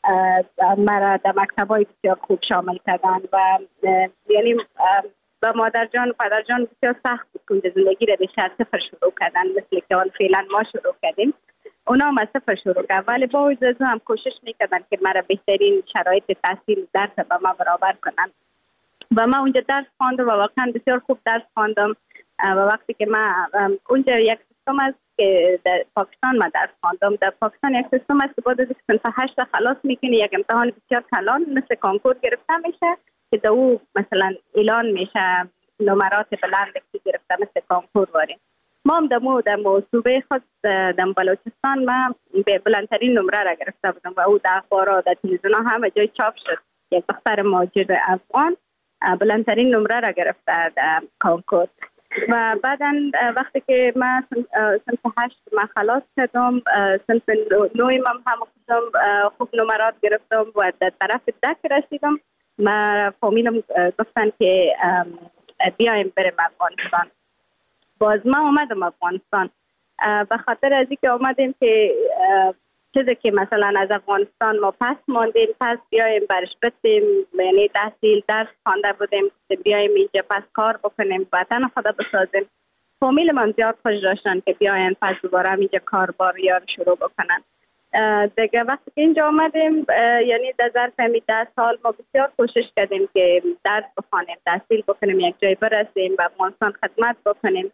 مرا در مکتبای بسیار خوب شامل کردن و یعنی با مادر جان و پدر جان بسیار سخت بود که زندگی را به صفر شروع کردن، مثل که اون فعلا ما شروع کردیم. اونا هم از صفر شروع کرد، ولی با وجود هم کوشش میکردن که مرا بهترین شرایط تحصیل درس با ما برابر کنن و ما اونجا درس خواندم و واقعا بسیار خوب درس خواندم. و وقتی که ما اونجا یک سیستم است که در پاکستان ما درس خواندم، در پاکستان یک سیستم است که بعد از صنف هشت خلاص میکنی یک امتحان بسیار کلان مثل کنکور گرفته میشه که در او مثلا اعلان میشه نمرات بلند که گرفته مثل کنکور واریم. ما هم دمو در صوبه خود در بلوچستان ما به بلندترین نمره را گرفته بودم و او در اخبارات در تلویزیون همه جای چاپ شد. یک دختر مهاجر افغان بلندترین نمره را گرفته در کنکور. و بعدا وقتی که ما صنف هشت ما خلاص کردم، صنف نوی من هم خودم خوب نمرات گرفتم و در طرف دک رسیدم. ما فامیلم گفتن که بیایم بریم افغانستان. باز ما اومدم افغانستان به خاطر از اینکه اومدیم که چیزی که مثلا از افغانستان ما پس ماندیم، پس بیایم برش بتیم، یعنی تحصیل درس خوانده بودیم بیایم اینجا پس کار بکنیم، وطن خدا بسازیم. فامیل من زیاد خوش داشتن که بیاین پس دوباره اینجا کار بار یار شروع بکنن. دیگه وقتی که اینجا آمدیم، یعنی در ظرف همی ده سال ما بسیار کوشش کردیم که درس بخوانیم، تحصیل بکنیم، یک جای برسیم و افغانستان خدمت بکنیم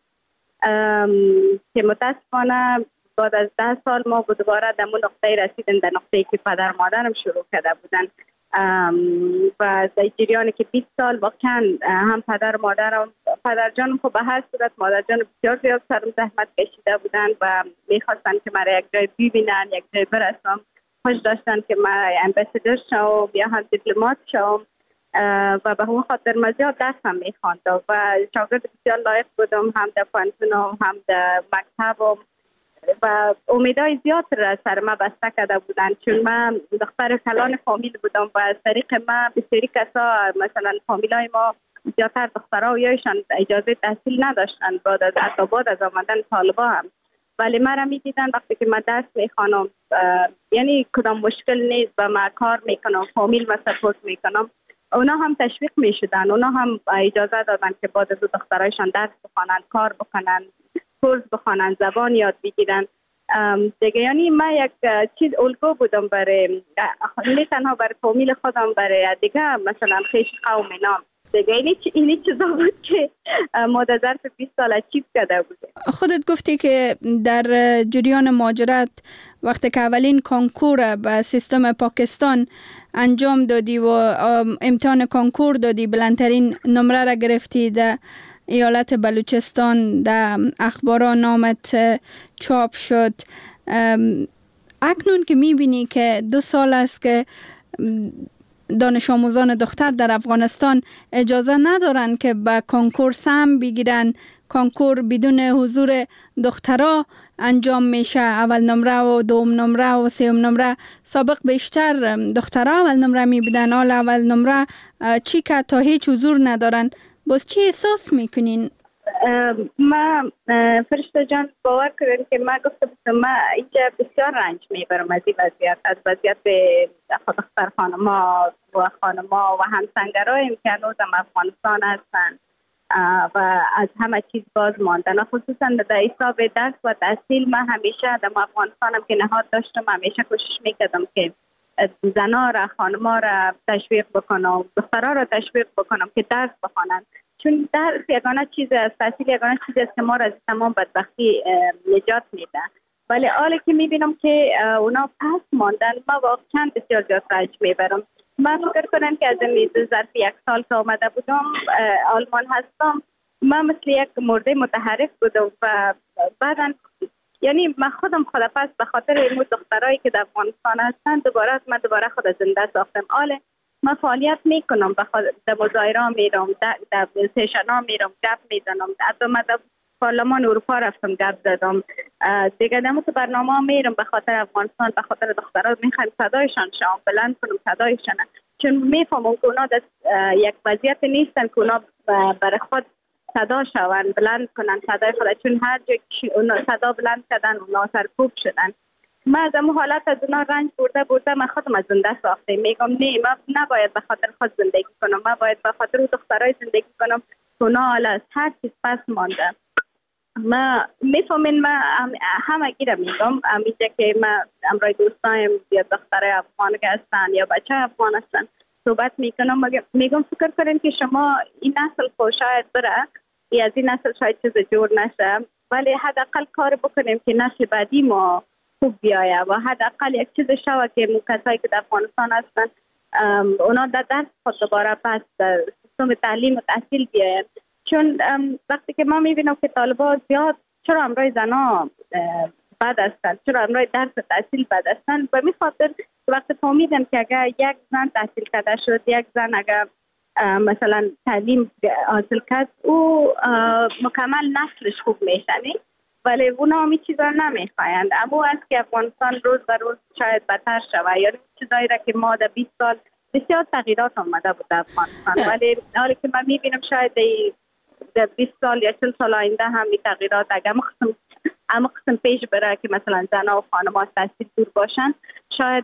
که متاسفانه بعد از ده سال ما دوباره در اون نقطه رسیدیم، در نقطه‌ای که پدر مادرم شروع کرده بودن و در جریانی که بیست سال واقعا هم پدر مادرم، پدر جانم خب به هر صورت، مادر جانم بسیار زیاد سرم زحمت کشیده بودن و میخواستن که مرا یک جای ببینن، یک جای برسم. خوش داشتن که من امباسادور شوم یا هم دیپلمات شوم و به اون خاطر من زیاد درس هم میخواندم و شاگرد بسیار لایق بودم، هم در پانتونم هم در مکتبم و امیدهای زیاد را سر ما بسته کرده بودن چون من دختر کلان فامیل بودم و از طریق ما بسیاری کسا مثلا فامیلای ما زیادتر دخترها و یایشان اجازه تحصیل نداشتن بعد از حتی بعد از آمدن طالبا هم، ولی من را می دیدن وقتی که من درس میخوانم یعنی کدام مشکل نیست و من کار میکنم، فامیل و سپورت میکنم، اونا هم تشویق میشدن، اونا هم اجازه دادن که بعد از دخترایشان درس بخوانن، کار بکنن، کورس بخوانن، زبان یاد بگیرن دیگه. یعنی من یک چیز الگو بودم برای نه تنها برای فامیل خودم، برای دیگه مثلا خیش قوم نام دیگه. اینی اینی چیزا بود که ما در ظرف بیست سال اچیو کرده بودیم. خودت گفتی که در جریان مهاجرت وقتی که اولین کنکور به سیستم پاکستان انجام دادی و امتحان کنکور دادی، بلندترین نمره را گرفتی، در ایالت بلوچستان در اخباران نامت چاپ شد. اکنون که میبینی که دو سال است که دانش آموزان دختر در افغانستان اجازه ندارن که به کنکور سهم بگیرن. کنکور بدون حضور دخترها انجام میشه. اول نمره و دوم نمره و سوم نمره. سابق بیشتر دخترها اول نمره میبودن، حال اول نمره چی که تا هیچ حضور ندارن. باز چی احساس میکنین؟ ما فرشته جان باور کردن که ما گفتم ما اینجا بسیار رنج میبرم از این وضعیت، از وضعیت دختر خانما و خانما و همسنگرایم که هنوزم افغانستان هستن و از همه چیز باز ماندن. خصوصا در حساب درس و تحصیل ما همیشه در افغانستانم که نهاد داشتم همیشه کوشش میکردم که زنا را خانما را تشویق بکنم، دخترها را تشویق بکنم که درس بخوانند، چون درس یگانه چیز است، تحصیل یگانه چیز است که ما را از تمام بدبختی نجات میده. ولی حالا که میبینم که اونا پس ماندن ما واقعا بسیار زیاد رنج میبرم. من فکر کنم که از این ظرف یک سال که آمده بودم آلمان هستم، من مثل یک مرده متحرک بودم و بعدا یعنی من خودم خود پس به خاطر این دخترایی که در افغانستان هستن دوباره من دوباره خود زنده ساختم. حالا من فعالیت میکنم، به خاطر در مظاهره میرم، در سشن میرم، گپ میزنم، در پارلمان اروپا رفتم گپ زدم دیگه، دمو تو برنامه میرم به خاطر افغانستان، به خاطر دخترها میخوایم صدایشان شام بلند کنم صدایشان، چون میفهمم که اونا در یک وضعیت نیستن که اونا برای خود صدا شوند، بلند کنن صدای خود، چون هر جا اونا صدا بلند کردن اونا سرکوب شدن. من از اون حالت از اونا رنج برده برده من خودم از زنده ساخته میگم نه من نباید به خاطر خود زندگی کنم، من باید به خاطر اون دخترای زندگی کنم که اونا حالا از هر چیز پس مانده. ما میفهمین ما همه گیره میگم امیجا که ما امرای دوستایم یا دخترای افغان که هستن یا بچه افغان هستن صحبت میکنم، میگم فکر کنین که شما این نسل خود شاید بره یا از این نسل شاید چیز جور نشه، ولی حداقل کار بکنیم که نسل بعدی ما خوب بیایه و حداقل یک چیز شوه که کسایی که در افغانستان هستن اونا در درس خود دوباره پس در سیستم تعلیم و تحصیل بیاین. چون وقتی که ما میبینم که طالبان زیاد چرا امرای زنا بد هستن، چرا امرای درس و تحصیل بد هستن، به می خاطر وقتی فهمیدم که اگر یک زن تحصیل کرده شد، یک زن اگر مثلا تعلیم حاصل کرد او مکمل نسلش خوب میشنی، ولی اونا همی چیزا نمیخوایند. اما است که افغانستان روز به روز شاید بدتر شود، یعنی چیزایی را که ما در بیست سال بسیار تغییرات آمده بود در افغانستان، ولی حالی که من میبینم شاید در بیست سال یا چل سال آینده هم این تغییرات اگر مقسم اما قسم پیش بره که مثلا زنها و خانم‌ها از تحصیل دور باشن، شاید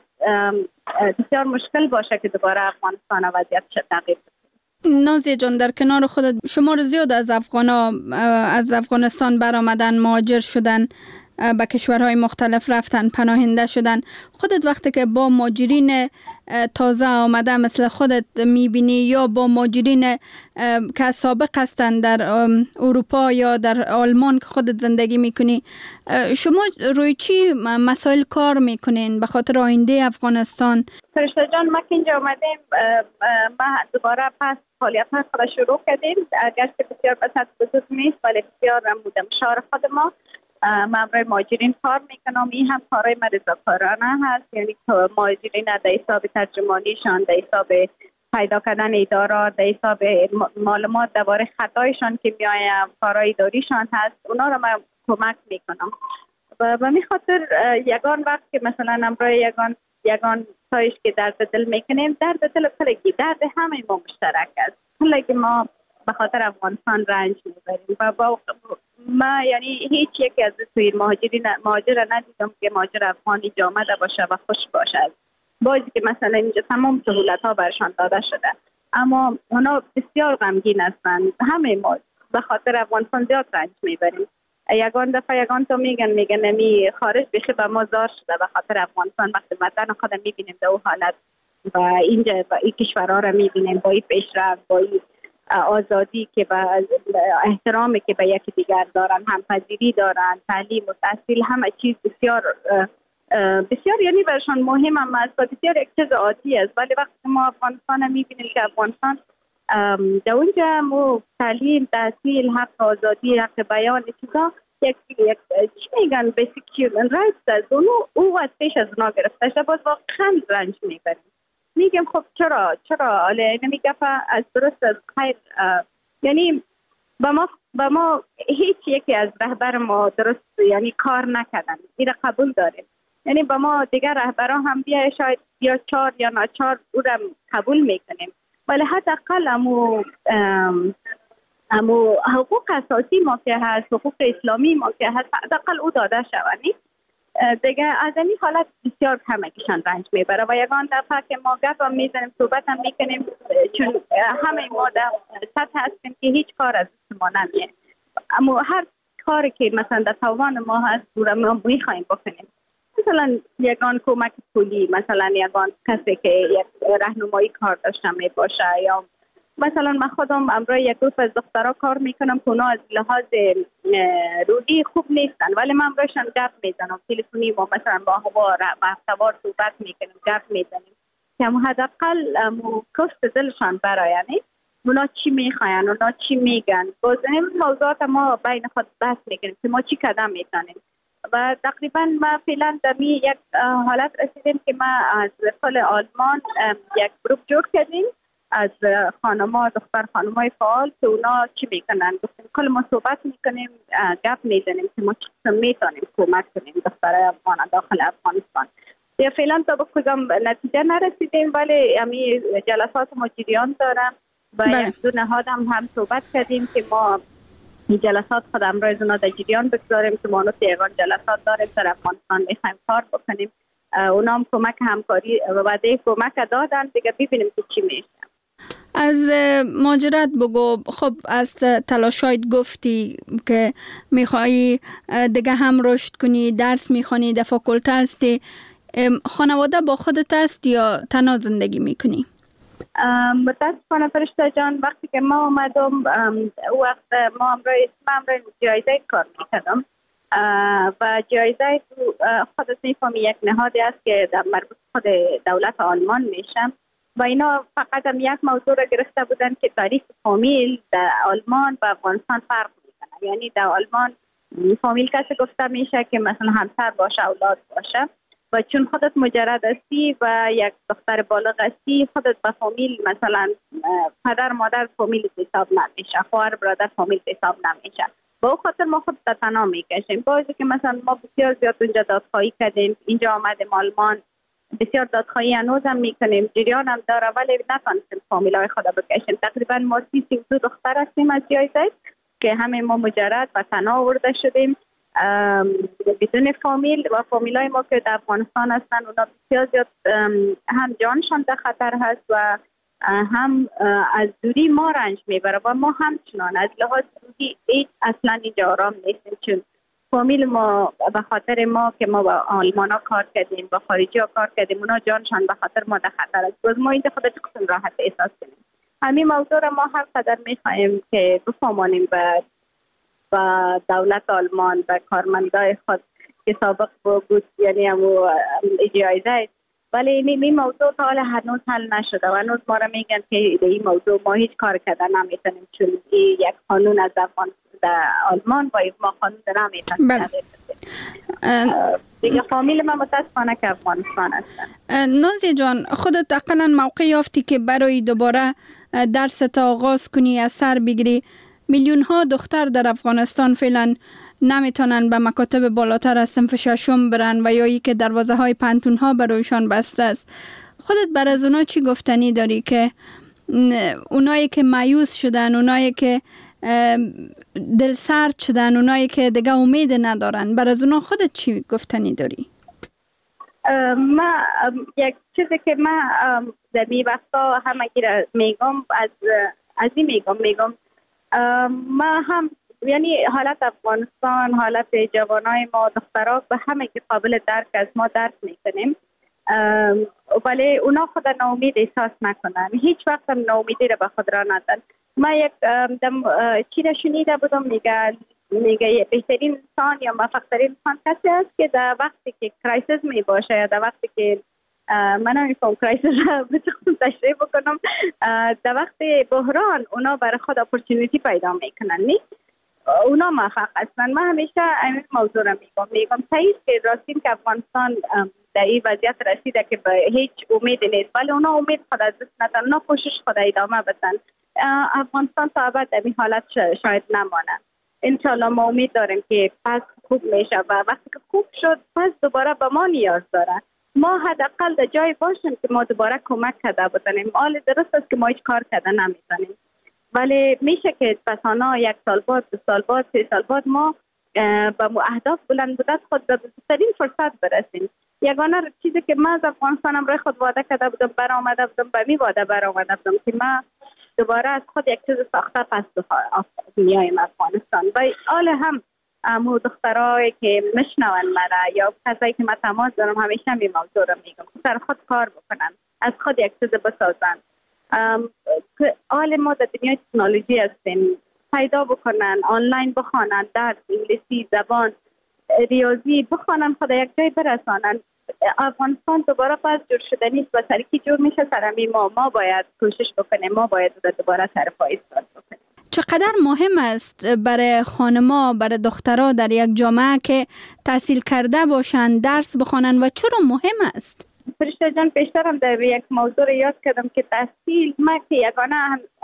بسیار مشکل باشه که دوباره افغانستان وضعیتش تغییر بده. نازیه جان، در کنار خودت شمار زیاد از افغانا از افغانستان برآمدن، مهاجر شدن، به کشورهای مختلف رفتن، پناهنده شدن. خودت وقتی که با مهاجرین تازه آمده مثل خودت میبینی یا با مهاجرین که سابق هستن در اروپا یا در آلمان که خودت زندگی میکنی، شما روی چی مسائل کار میکنین به خاطر آینده افغانستان؟ فرشته جان، ما که اینجا آمدیم ما دوباره پس فعالیت ها خود شروع کردیم، اگرچه بسیار بسط بزرگ نیست ولی بسیار بودم شهر خود ما من برای مهاجرین کار میکنم. این هم کارهای من رضاکارانه هست، یعنی مهاجرین در حساب ترجمانیشان، در حساب پیدا کردن ادارات، در حساب معلومات درباره خطایشان که میایم، کارهای اداریشان هست، اونا رو من کمک میکنم. و به می خاطر یگان وقت که مثلا امروز یگان یگان تایش که درد دل میکنیم، درد دل کلگی درد همه ما مشترک است، کلگی ما به خاطر افغانستان رنج میبریم و با ما یعنی هیچ یکی از توی مهاجرین مهاجر ندیدم که مهاجر افغانی جامده باشه و خوش باشه، بازی که مثلا اینجا تمام سهولت ها برشان داده شده، اما اونا بسیار غمگین هستند. همه ما به خاطر افغانستان زیاد رنج میبریم. یگان دفعه یگان تو میگن میگن نمی خارج بشه به ما زار شده به خاطر افغانستان، وقتی وطن خودم میبینیم در اون حالت و اینجا با این کشورها را میبینیم با این پیشرفت، با این آزادی که با احترامی که به یکی دیگر دارن، همپذیری دارن، تعلیم و تحصیل، همه چیز بسیار بسیار یعنی برشان مهم هم است و بسیار یک چیز عادی است. ولی وقتی ما افغانستان میبینیم که افغانستان در اونجا مو تعلیم، تحصیل، حق آزادی، حق بیان چیزا یک یک چی میگن بیسیک هیومن رایتس است، اونو او از پیش از اونا گرفته شده، باز واقعا رنج میبریم. میگم خب چرا چرا حالا نمیگه از درست از خیر، یعنی با ما با ما هیچ یکی از رهبر ما درست یعنی کار نکردن، این را قبول داریم. یعنی با ما دیگر رهبران هم بیا شاید یا چهار یا ناچار او را قبول میکنیم، ولی حداقل امو امو حقوق اساسی ما که هست، حقوق اسلامی ما که هست، حداقل او داده شوند. دیگه از این حالت بسیار کمکشان رنج میبره و یگان دفعه که ما گپ هم میزنیم صحبت هم میکنیم، چون همه ما در سطح هستیم که هیچ کار از ما نمیه، اما هر کاری که مثلا در توان ما هست رو ما میخوایم بکنیم. مثلا یگان کمک پولی، مثلا یگان کسی که یک راهنمایی کار داشته می باشه، یا مثلا من خودم امروز یک گروه از دخترها کار میکنم که اونا از لحاظ روحی خوب نیستن، ولی من امروزشان گپ میزنم تلفنی و مثلا با هوا سوار صحبت میکنم، گپ میزنیم که حداقل کفت دلشان برایانی اونا چی میخواین، اونا چی میگن. باز این موضوعات ما بین خود بحث میکنیم که ما چی قدم میزنیم و تقریبا ما فعلا در می یک حالت رسیدیم که ما از کل آلمان یک گروه جور کردیم از خانم‌ها، دختر خانم‌های فعال که اونا چی میکنن. گفتیم کل ما صحبت میکنیم، گپ میزنیم که ما چی میتونیم کمک کنیم دخترای افغان داخل افغانستان. یا فعلا تا به کدام نتیجه نرسیدیم، ولی امی جلسات ما جریان دارم و یک دو نهاد هم هم صحبت کردیم که ما این جلسات خود امروز اونا در جریان بگذاریم که ما تیگان جلسات داریم در افغانستان میخوایم کار بکنیم. اونا هم کمک همکاری و وعده کمک دادن، دیگه ببینیم که چی میشه. از مهاجرت بگو. خب از تلاشایت گفتی که میخوایی دیگه هم رشد کنی، درس میخوانی، در فاکولته هستی. خانواده با خودت است یا تنها زندگی میکنی؟ متاسفانه فرشته جان وقتی که ما آمدم او وقت ما امروز امروز جایزه کار میکردم و جایزه خودت میفهمی یک نهادی است که در مربوط خود دولت آلمان میشه و اینا فقط هم یک موضوع را گرفته بودن که تاریخ فامیل در آلمان و افغانستان فرق میکنه. یعنی در آلمان فامیل کسی گفته میشه که مثلا همسر باشه، اولاد باشه، و چون خودت مجرد هستی و یک دختر بالغ هستی خودت به فامیل مثلا پدر مادر فامیل حساب نمیشه، خواهر برادر فامیل حساب نمیشه. با او خاطر ما خود تنها میکشیم. باعثی که مثلا ما بسیار زیاد اونجا دادخواهی کردیم، اینجا آمدیم آلمان بسیار دادخواهی هنوز هم میکنیم، جریان هم داره، ولی نتونستیم فامیل های خود بکشیم. تقریبا ما سی سی دو دختر هستیم از جایزه که همه ما مجرد و تنها آورده شدیم بدون فامیل و فامیل های ما که در افغانستان هستن اونا بسیار زیاد هم جانشان در خطر هست و هم از دوری ما رنج میبره و ما همچنان از لحاظ روحی هیچ اصلا اینجا آرام نیستیم، چون فامیل ما به خاطر ما که ما با آلمان ها کار کردیم با خارجی ها کار کردیم اونا جانشان به خاطر ما در خطر است. باز ما اینجا خود قسم راحت احساس کنیم. همین موضوع را ما هر قدر میخوایم که بفهمانیم و با دولت آلمان و کارمندای خود که سابق بود، یعنی همو جایزه، ولی این موضوع تا حال هنوز حل نشده و هنوز ما را میگن که این موضوع ما هیچ کار کردن نمیتونیم، چون یک قانون از افغان در آلمان و ما قانون نمیتونیم. بله. دیگه فامیل ما متاسفانه که افغانستان هستن. نازیه جان، خودت اقلا موقع یافتی که برای دوباره درس تا آغاز کنی، از سر بگیری. میلیون ها دختر در افغانستان فعلا نمیتونن به مکاتب بالاتر از صنف ششم برن و یا ای که دروازه های پنتون ها برایشان بسته است. خودت بر از اونا چی گفتنی داری که اونایی که مایوس شدن، اونایی که دل سرد شدن، اونایی که دیگه امید ندارن، بر از اونا خودت چی گفتنی داری؟ ما یک چیزی که ما در می وقتا همگی را میگم از از این میگم میگم ما هم یعنی حالت افغانستان، حالت جوانای ما دخترها به همه که قابل درک از ما درک میکنیم، ولی اونا خود ناامید احساس نکنن، هیچ وقت هم ناامیدی را به خود را ندن. ما یک دم چی را شنیده بودم، میگه میگه بهترین انسان یا موفق‌ترین انسان کسی است که در وقتی که کرایسیس می باشه یا در وقتی که من نمیفهم کرایسیس را بتونم تشریح بکنم، در وقت بحران اونا برای خود اپورتونیتی پیدا میکنن، نی اونا موفق هستن. من همیشه این موضوع را میگم میگم صحیح که راستین که افغانستان در این وضعیت رسیده که به هیچ امید نیست، ولی اونا امید خود از دست ندن، اونا کوشش خود ادامه بدن. افغانستان تا ابد در این حالت شاید نمانه. انشالله ما امید داریم که پس خوب میشه و وقتی که خوب شد پس دوباره به ما نیاز داره. ما حداقل در جای باشیم که ما دوباره کمک کرده بودیم. حال درست است که ما هیچ کار کرده نمیتونیم، ولی میشه که پسانا یک سال بعد، دو سال بعد، سه سال بعد ما به اهداف بلند مدت خود به بهترین فرصت برسیم. یگانه چیزی که من از افغانستانم روی خود وعده کرده بودم، برآمده بودم، به می وعده برآمده بودم که من دوباره از خود یک چیز ساخته پس میایم افغانستان. و حال هم امو دخترایی که میشنون مرا یا کسایی که من تماس دارم همیشه می موضوع رو میگم سر خود کار بکنن، از خود یک چیز بسازن. حال ما در دنیای تکنولوژی هستیم، پیدا بکنن، آنلاین بخوانن، درس انگلیسی، زبان، ریاضی بخوانن، خود یک جای برسانن. افغانستان دوباره پس جور شده نیست و سرکی جور میشه سرمی ما. ما باید کوشش بکنیم، ما باید دوباره سر پا ایستاد بکنیم. چقدر مهم است برای خانما، برای دخترها در یک جامعه که تحصیل کرده باشند، درس بخوانند و چرا مهم است؟ فرشته جان، پیشترم در یک موضوع یاد کردم که تحصیل، من که یگانه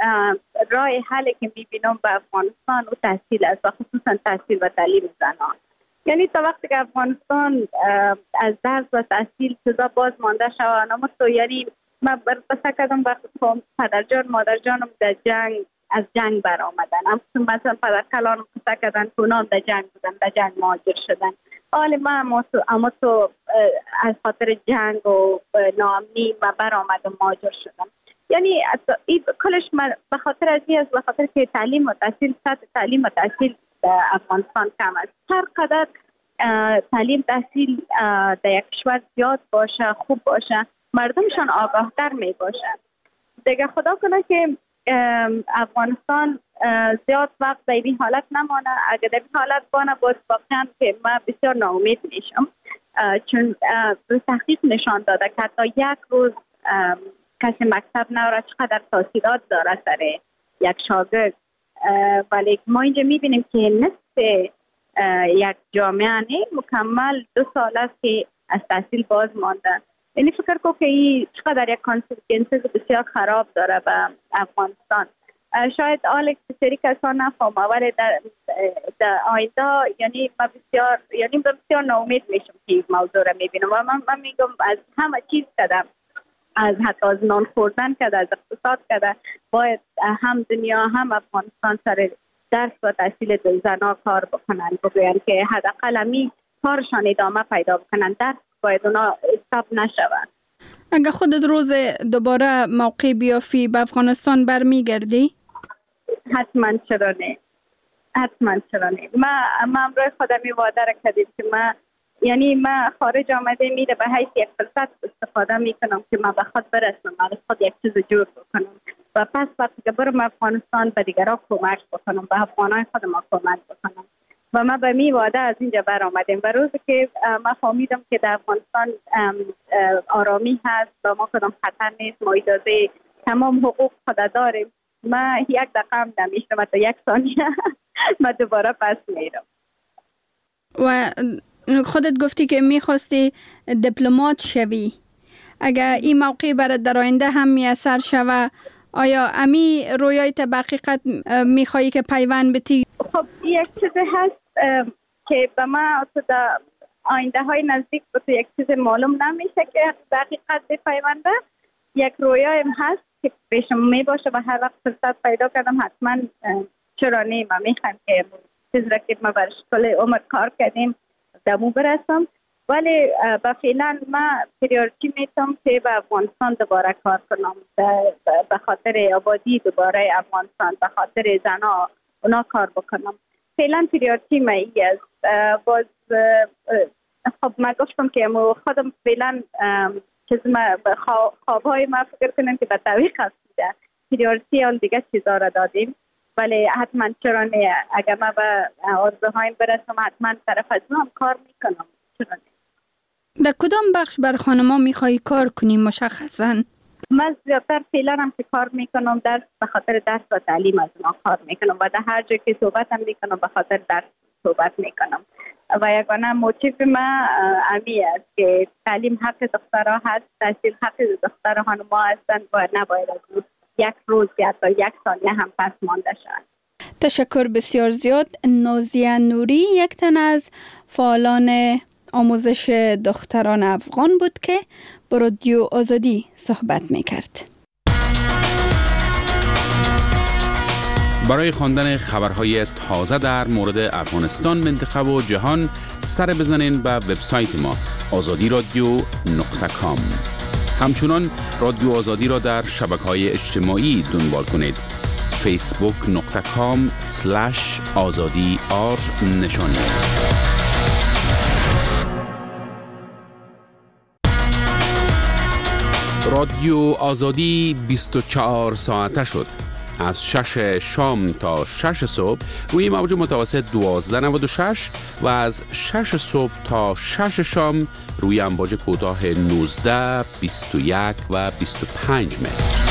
راه حلی که میبینم به افغانستان و تحصیل است و خصوصا تحصیل و تعلیم زنان. یعنی تا وقتی که افغانستان از درس و تحصیل چیزا باز مانده شود، اما تو یعنی من بسه کردم وقتی پدر جان مادر جانم در جنگ از جنگ بر آمدن، مثلا پدر کلانم بسه کردن که اونام در جنگ بودن، در جنگ مهاجر شدن. حال من اما تو, اما تو از خاطر جنگ و ناامنی و بر آمدم مهاجر شدم. یعنی کلش به خاطر از این است، به خاطر که تعلیم و تحصیل، سطح تعلیم و تحصیل در افغانستان کم است. هر قدر تعلیم تحصیل در یک کشور زیاد باشه، خوب باشه، مردمشان آگاهتر می باشه. دیگه خدا کنه که افغانستان زیاد وقت در این حالت نمانه. اگر در این حالت بانه باید واقعا که من بسیار ناامید میشم، چون به تحقیق نشان داده که حتی یک روز کسی مکتب نوره چقدر تاثیرات داره سر یک شاگرد. ولی ما اینجا میبینیم که نصف یک جامعه مکمل دو سال است که از تحصیل باز مانده. یعنی فکر کنم که این چقدر یک کانسیکونسز بسیار خراب داره به افغانستان. شاید آلک بسیاری کسان نفهمه، ولی در, در آینده یعنی من بسیار یعنی بسیار ناامید میشم که این موضوع رو میبینم و من, من میگم از همه چیز کردم، از حتی از نان خوردن کرده، از اقتصاد کرده، باید هم دنیا هم افغانستان سر درس و تحصیل زنها کار بکنن، بگوین که حداقل همی کارشان ادامه پیدا بکنن، درس باید اونا استاپ نشود. اگه خودت روز دوباره موقع بیافی به افغانستان برمیگردی؟ حتما چرا نه، حتما چرا نه. من من امروز خودم می وعده را کردیم که من یعنی من خارج آمده میره به حیث یک فرصت استفاده میکنم که من به خود برسم، من خود یک چیز جور بکنم و پس وقتی که برم افغانستان به دیگران کمک بکنم، به افغانای خودم کمک بکنم. و من به می وعده از اینجا بر آمدیم و روزی که من فهمیدم که در افغانستان آرامی هست و ما کدام خطر نیست، ما اجازه تمام حقوق خود داریم، من یک دقیقه هم نمیشم تا یک ثانیه من دوباره پس میرم. و خودت گفتی که میخواستی دیپلمات شوی، اگر این موقع برات در آینده هم میسر شوه، آیا امی رویایت به حقیقت میخوایی که پیوند بتی؟ خب یک چیزی هست که به من در آینده های نزدیک به تو یک چیز معلوم نمیشه که به حقیقت بپیونده. یک رویایم هست که پیشم می باشه و هر وقت فرصت پیدا کردم حتما چرا نه من میخوام که چیز را که ما برش کل عمر کار کردیم دمو برسم. ولی با فعلا من پریورتی میتونم که به افغانستان دوباره کار کنم، به خاطر آبادی دوباره افغانستان، به خاطر زنها اونا کار بکنم. فعلا پریورتی من ای است. باز خب من گفتم که خودم فعلا چیز ما خوابهای ما فکر کنم که به تعویق هستیده، پریورتی اون دیگه چیزا را دادیم. ولی حتما چرا نه، اگر من به آرزوهایم برسم حتما طرف از هم کار میکنم. چرا نه. در کدام بخش بر خانما میخوایی کار کنی مشخصا؟ من زیادتر فعلا هم که کار میکنم درس به خاطر درس و تعلیم از ما کار میکنم و در هر جای که صحبت هم میکنم به خاطر درس صحبت میکنم. و یگانه موتیف ما امی است که تعلیم حق دخترها هست، تحصیل حق دختر خانم‌ها هستند و نباید از یک روز یا تا یک ثانیه هم پس مانده شوند. تشکر بسیار زیاد. نازیه نوری یک تن از فعالان آموزش دختران افغان بود که با رادیو آزادی صحبت میکرد. برای خواندن خبرهای تازه در مورد افغانستان، منطقه و جهان سر بزنین به وبسایت ما آزادی رادیو نقطه کام. همچنان رادیو آزادی را در شبکه‌های اجتماعی دنبال کنید. فیسبوک نقطه کام سلش آزادی آر نشانی است. رادیو آزادی بیست و چهار ساعته شد. از شش شام تا شش صبح روی موج متوسط دوازده نود و شش و از شش صبح تا شش شام روی امواج کوتاه نوزده، بیست و یک و بیست و پنج متر.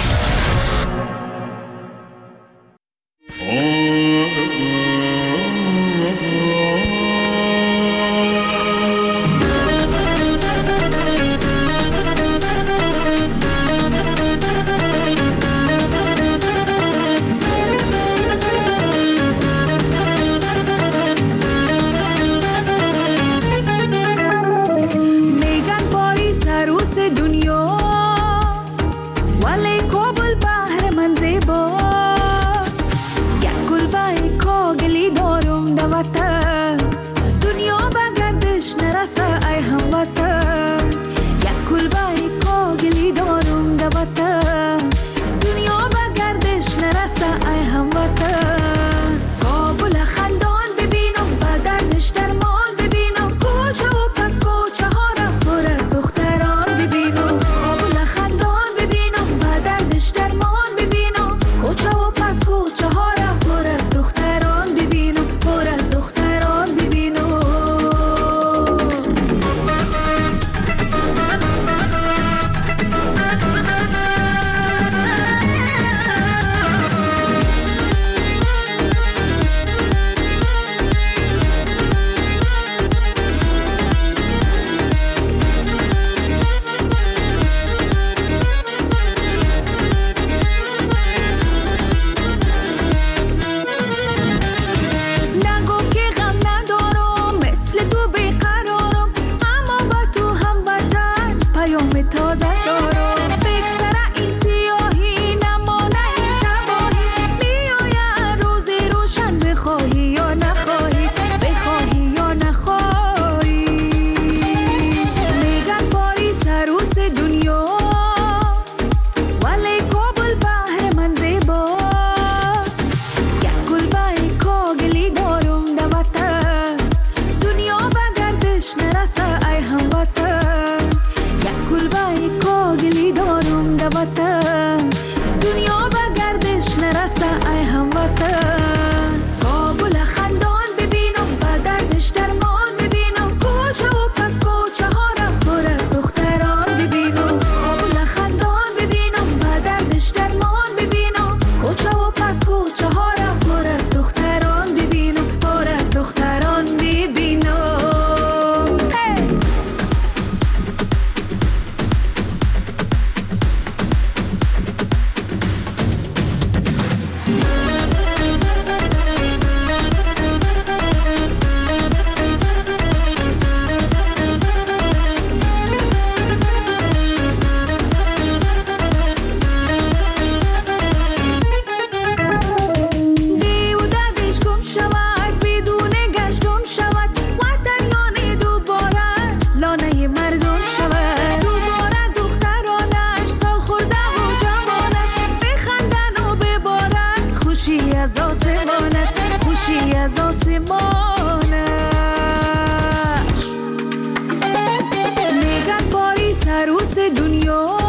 عروس دنیا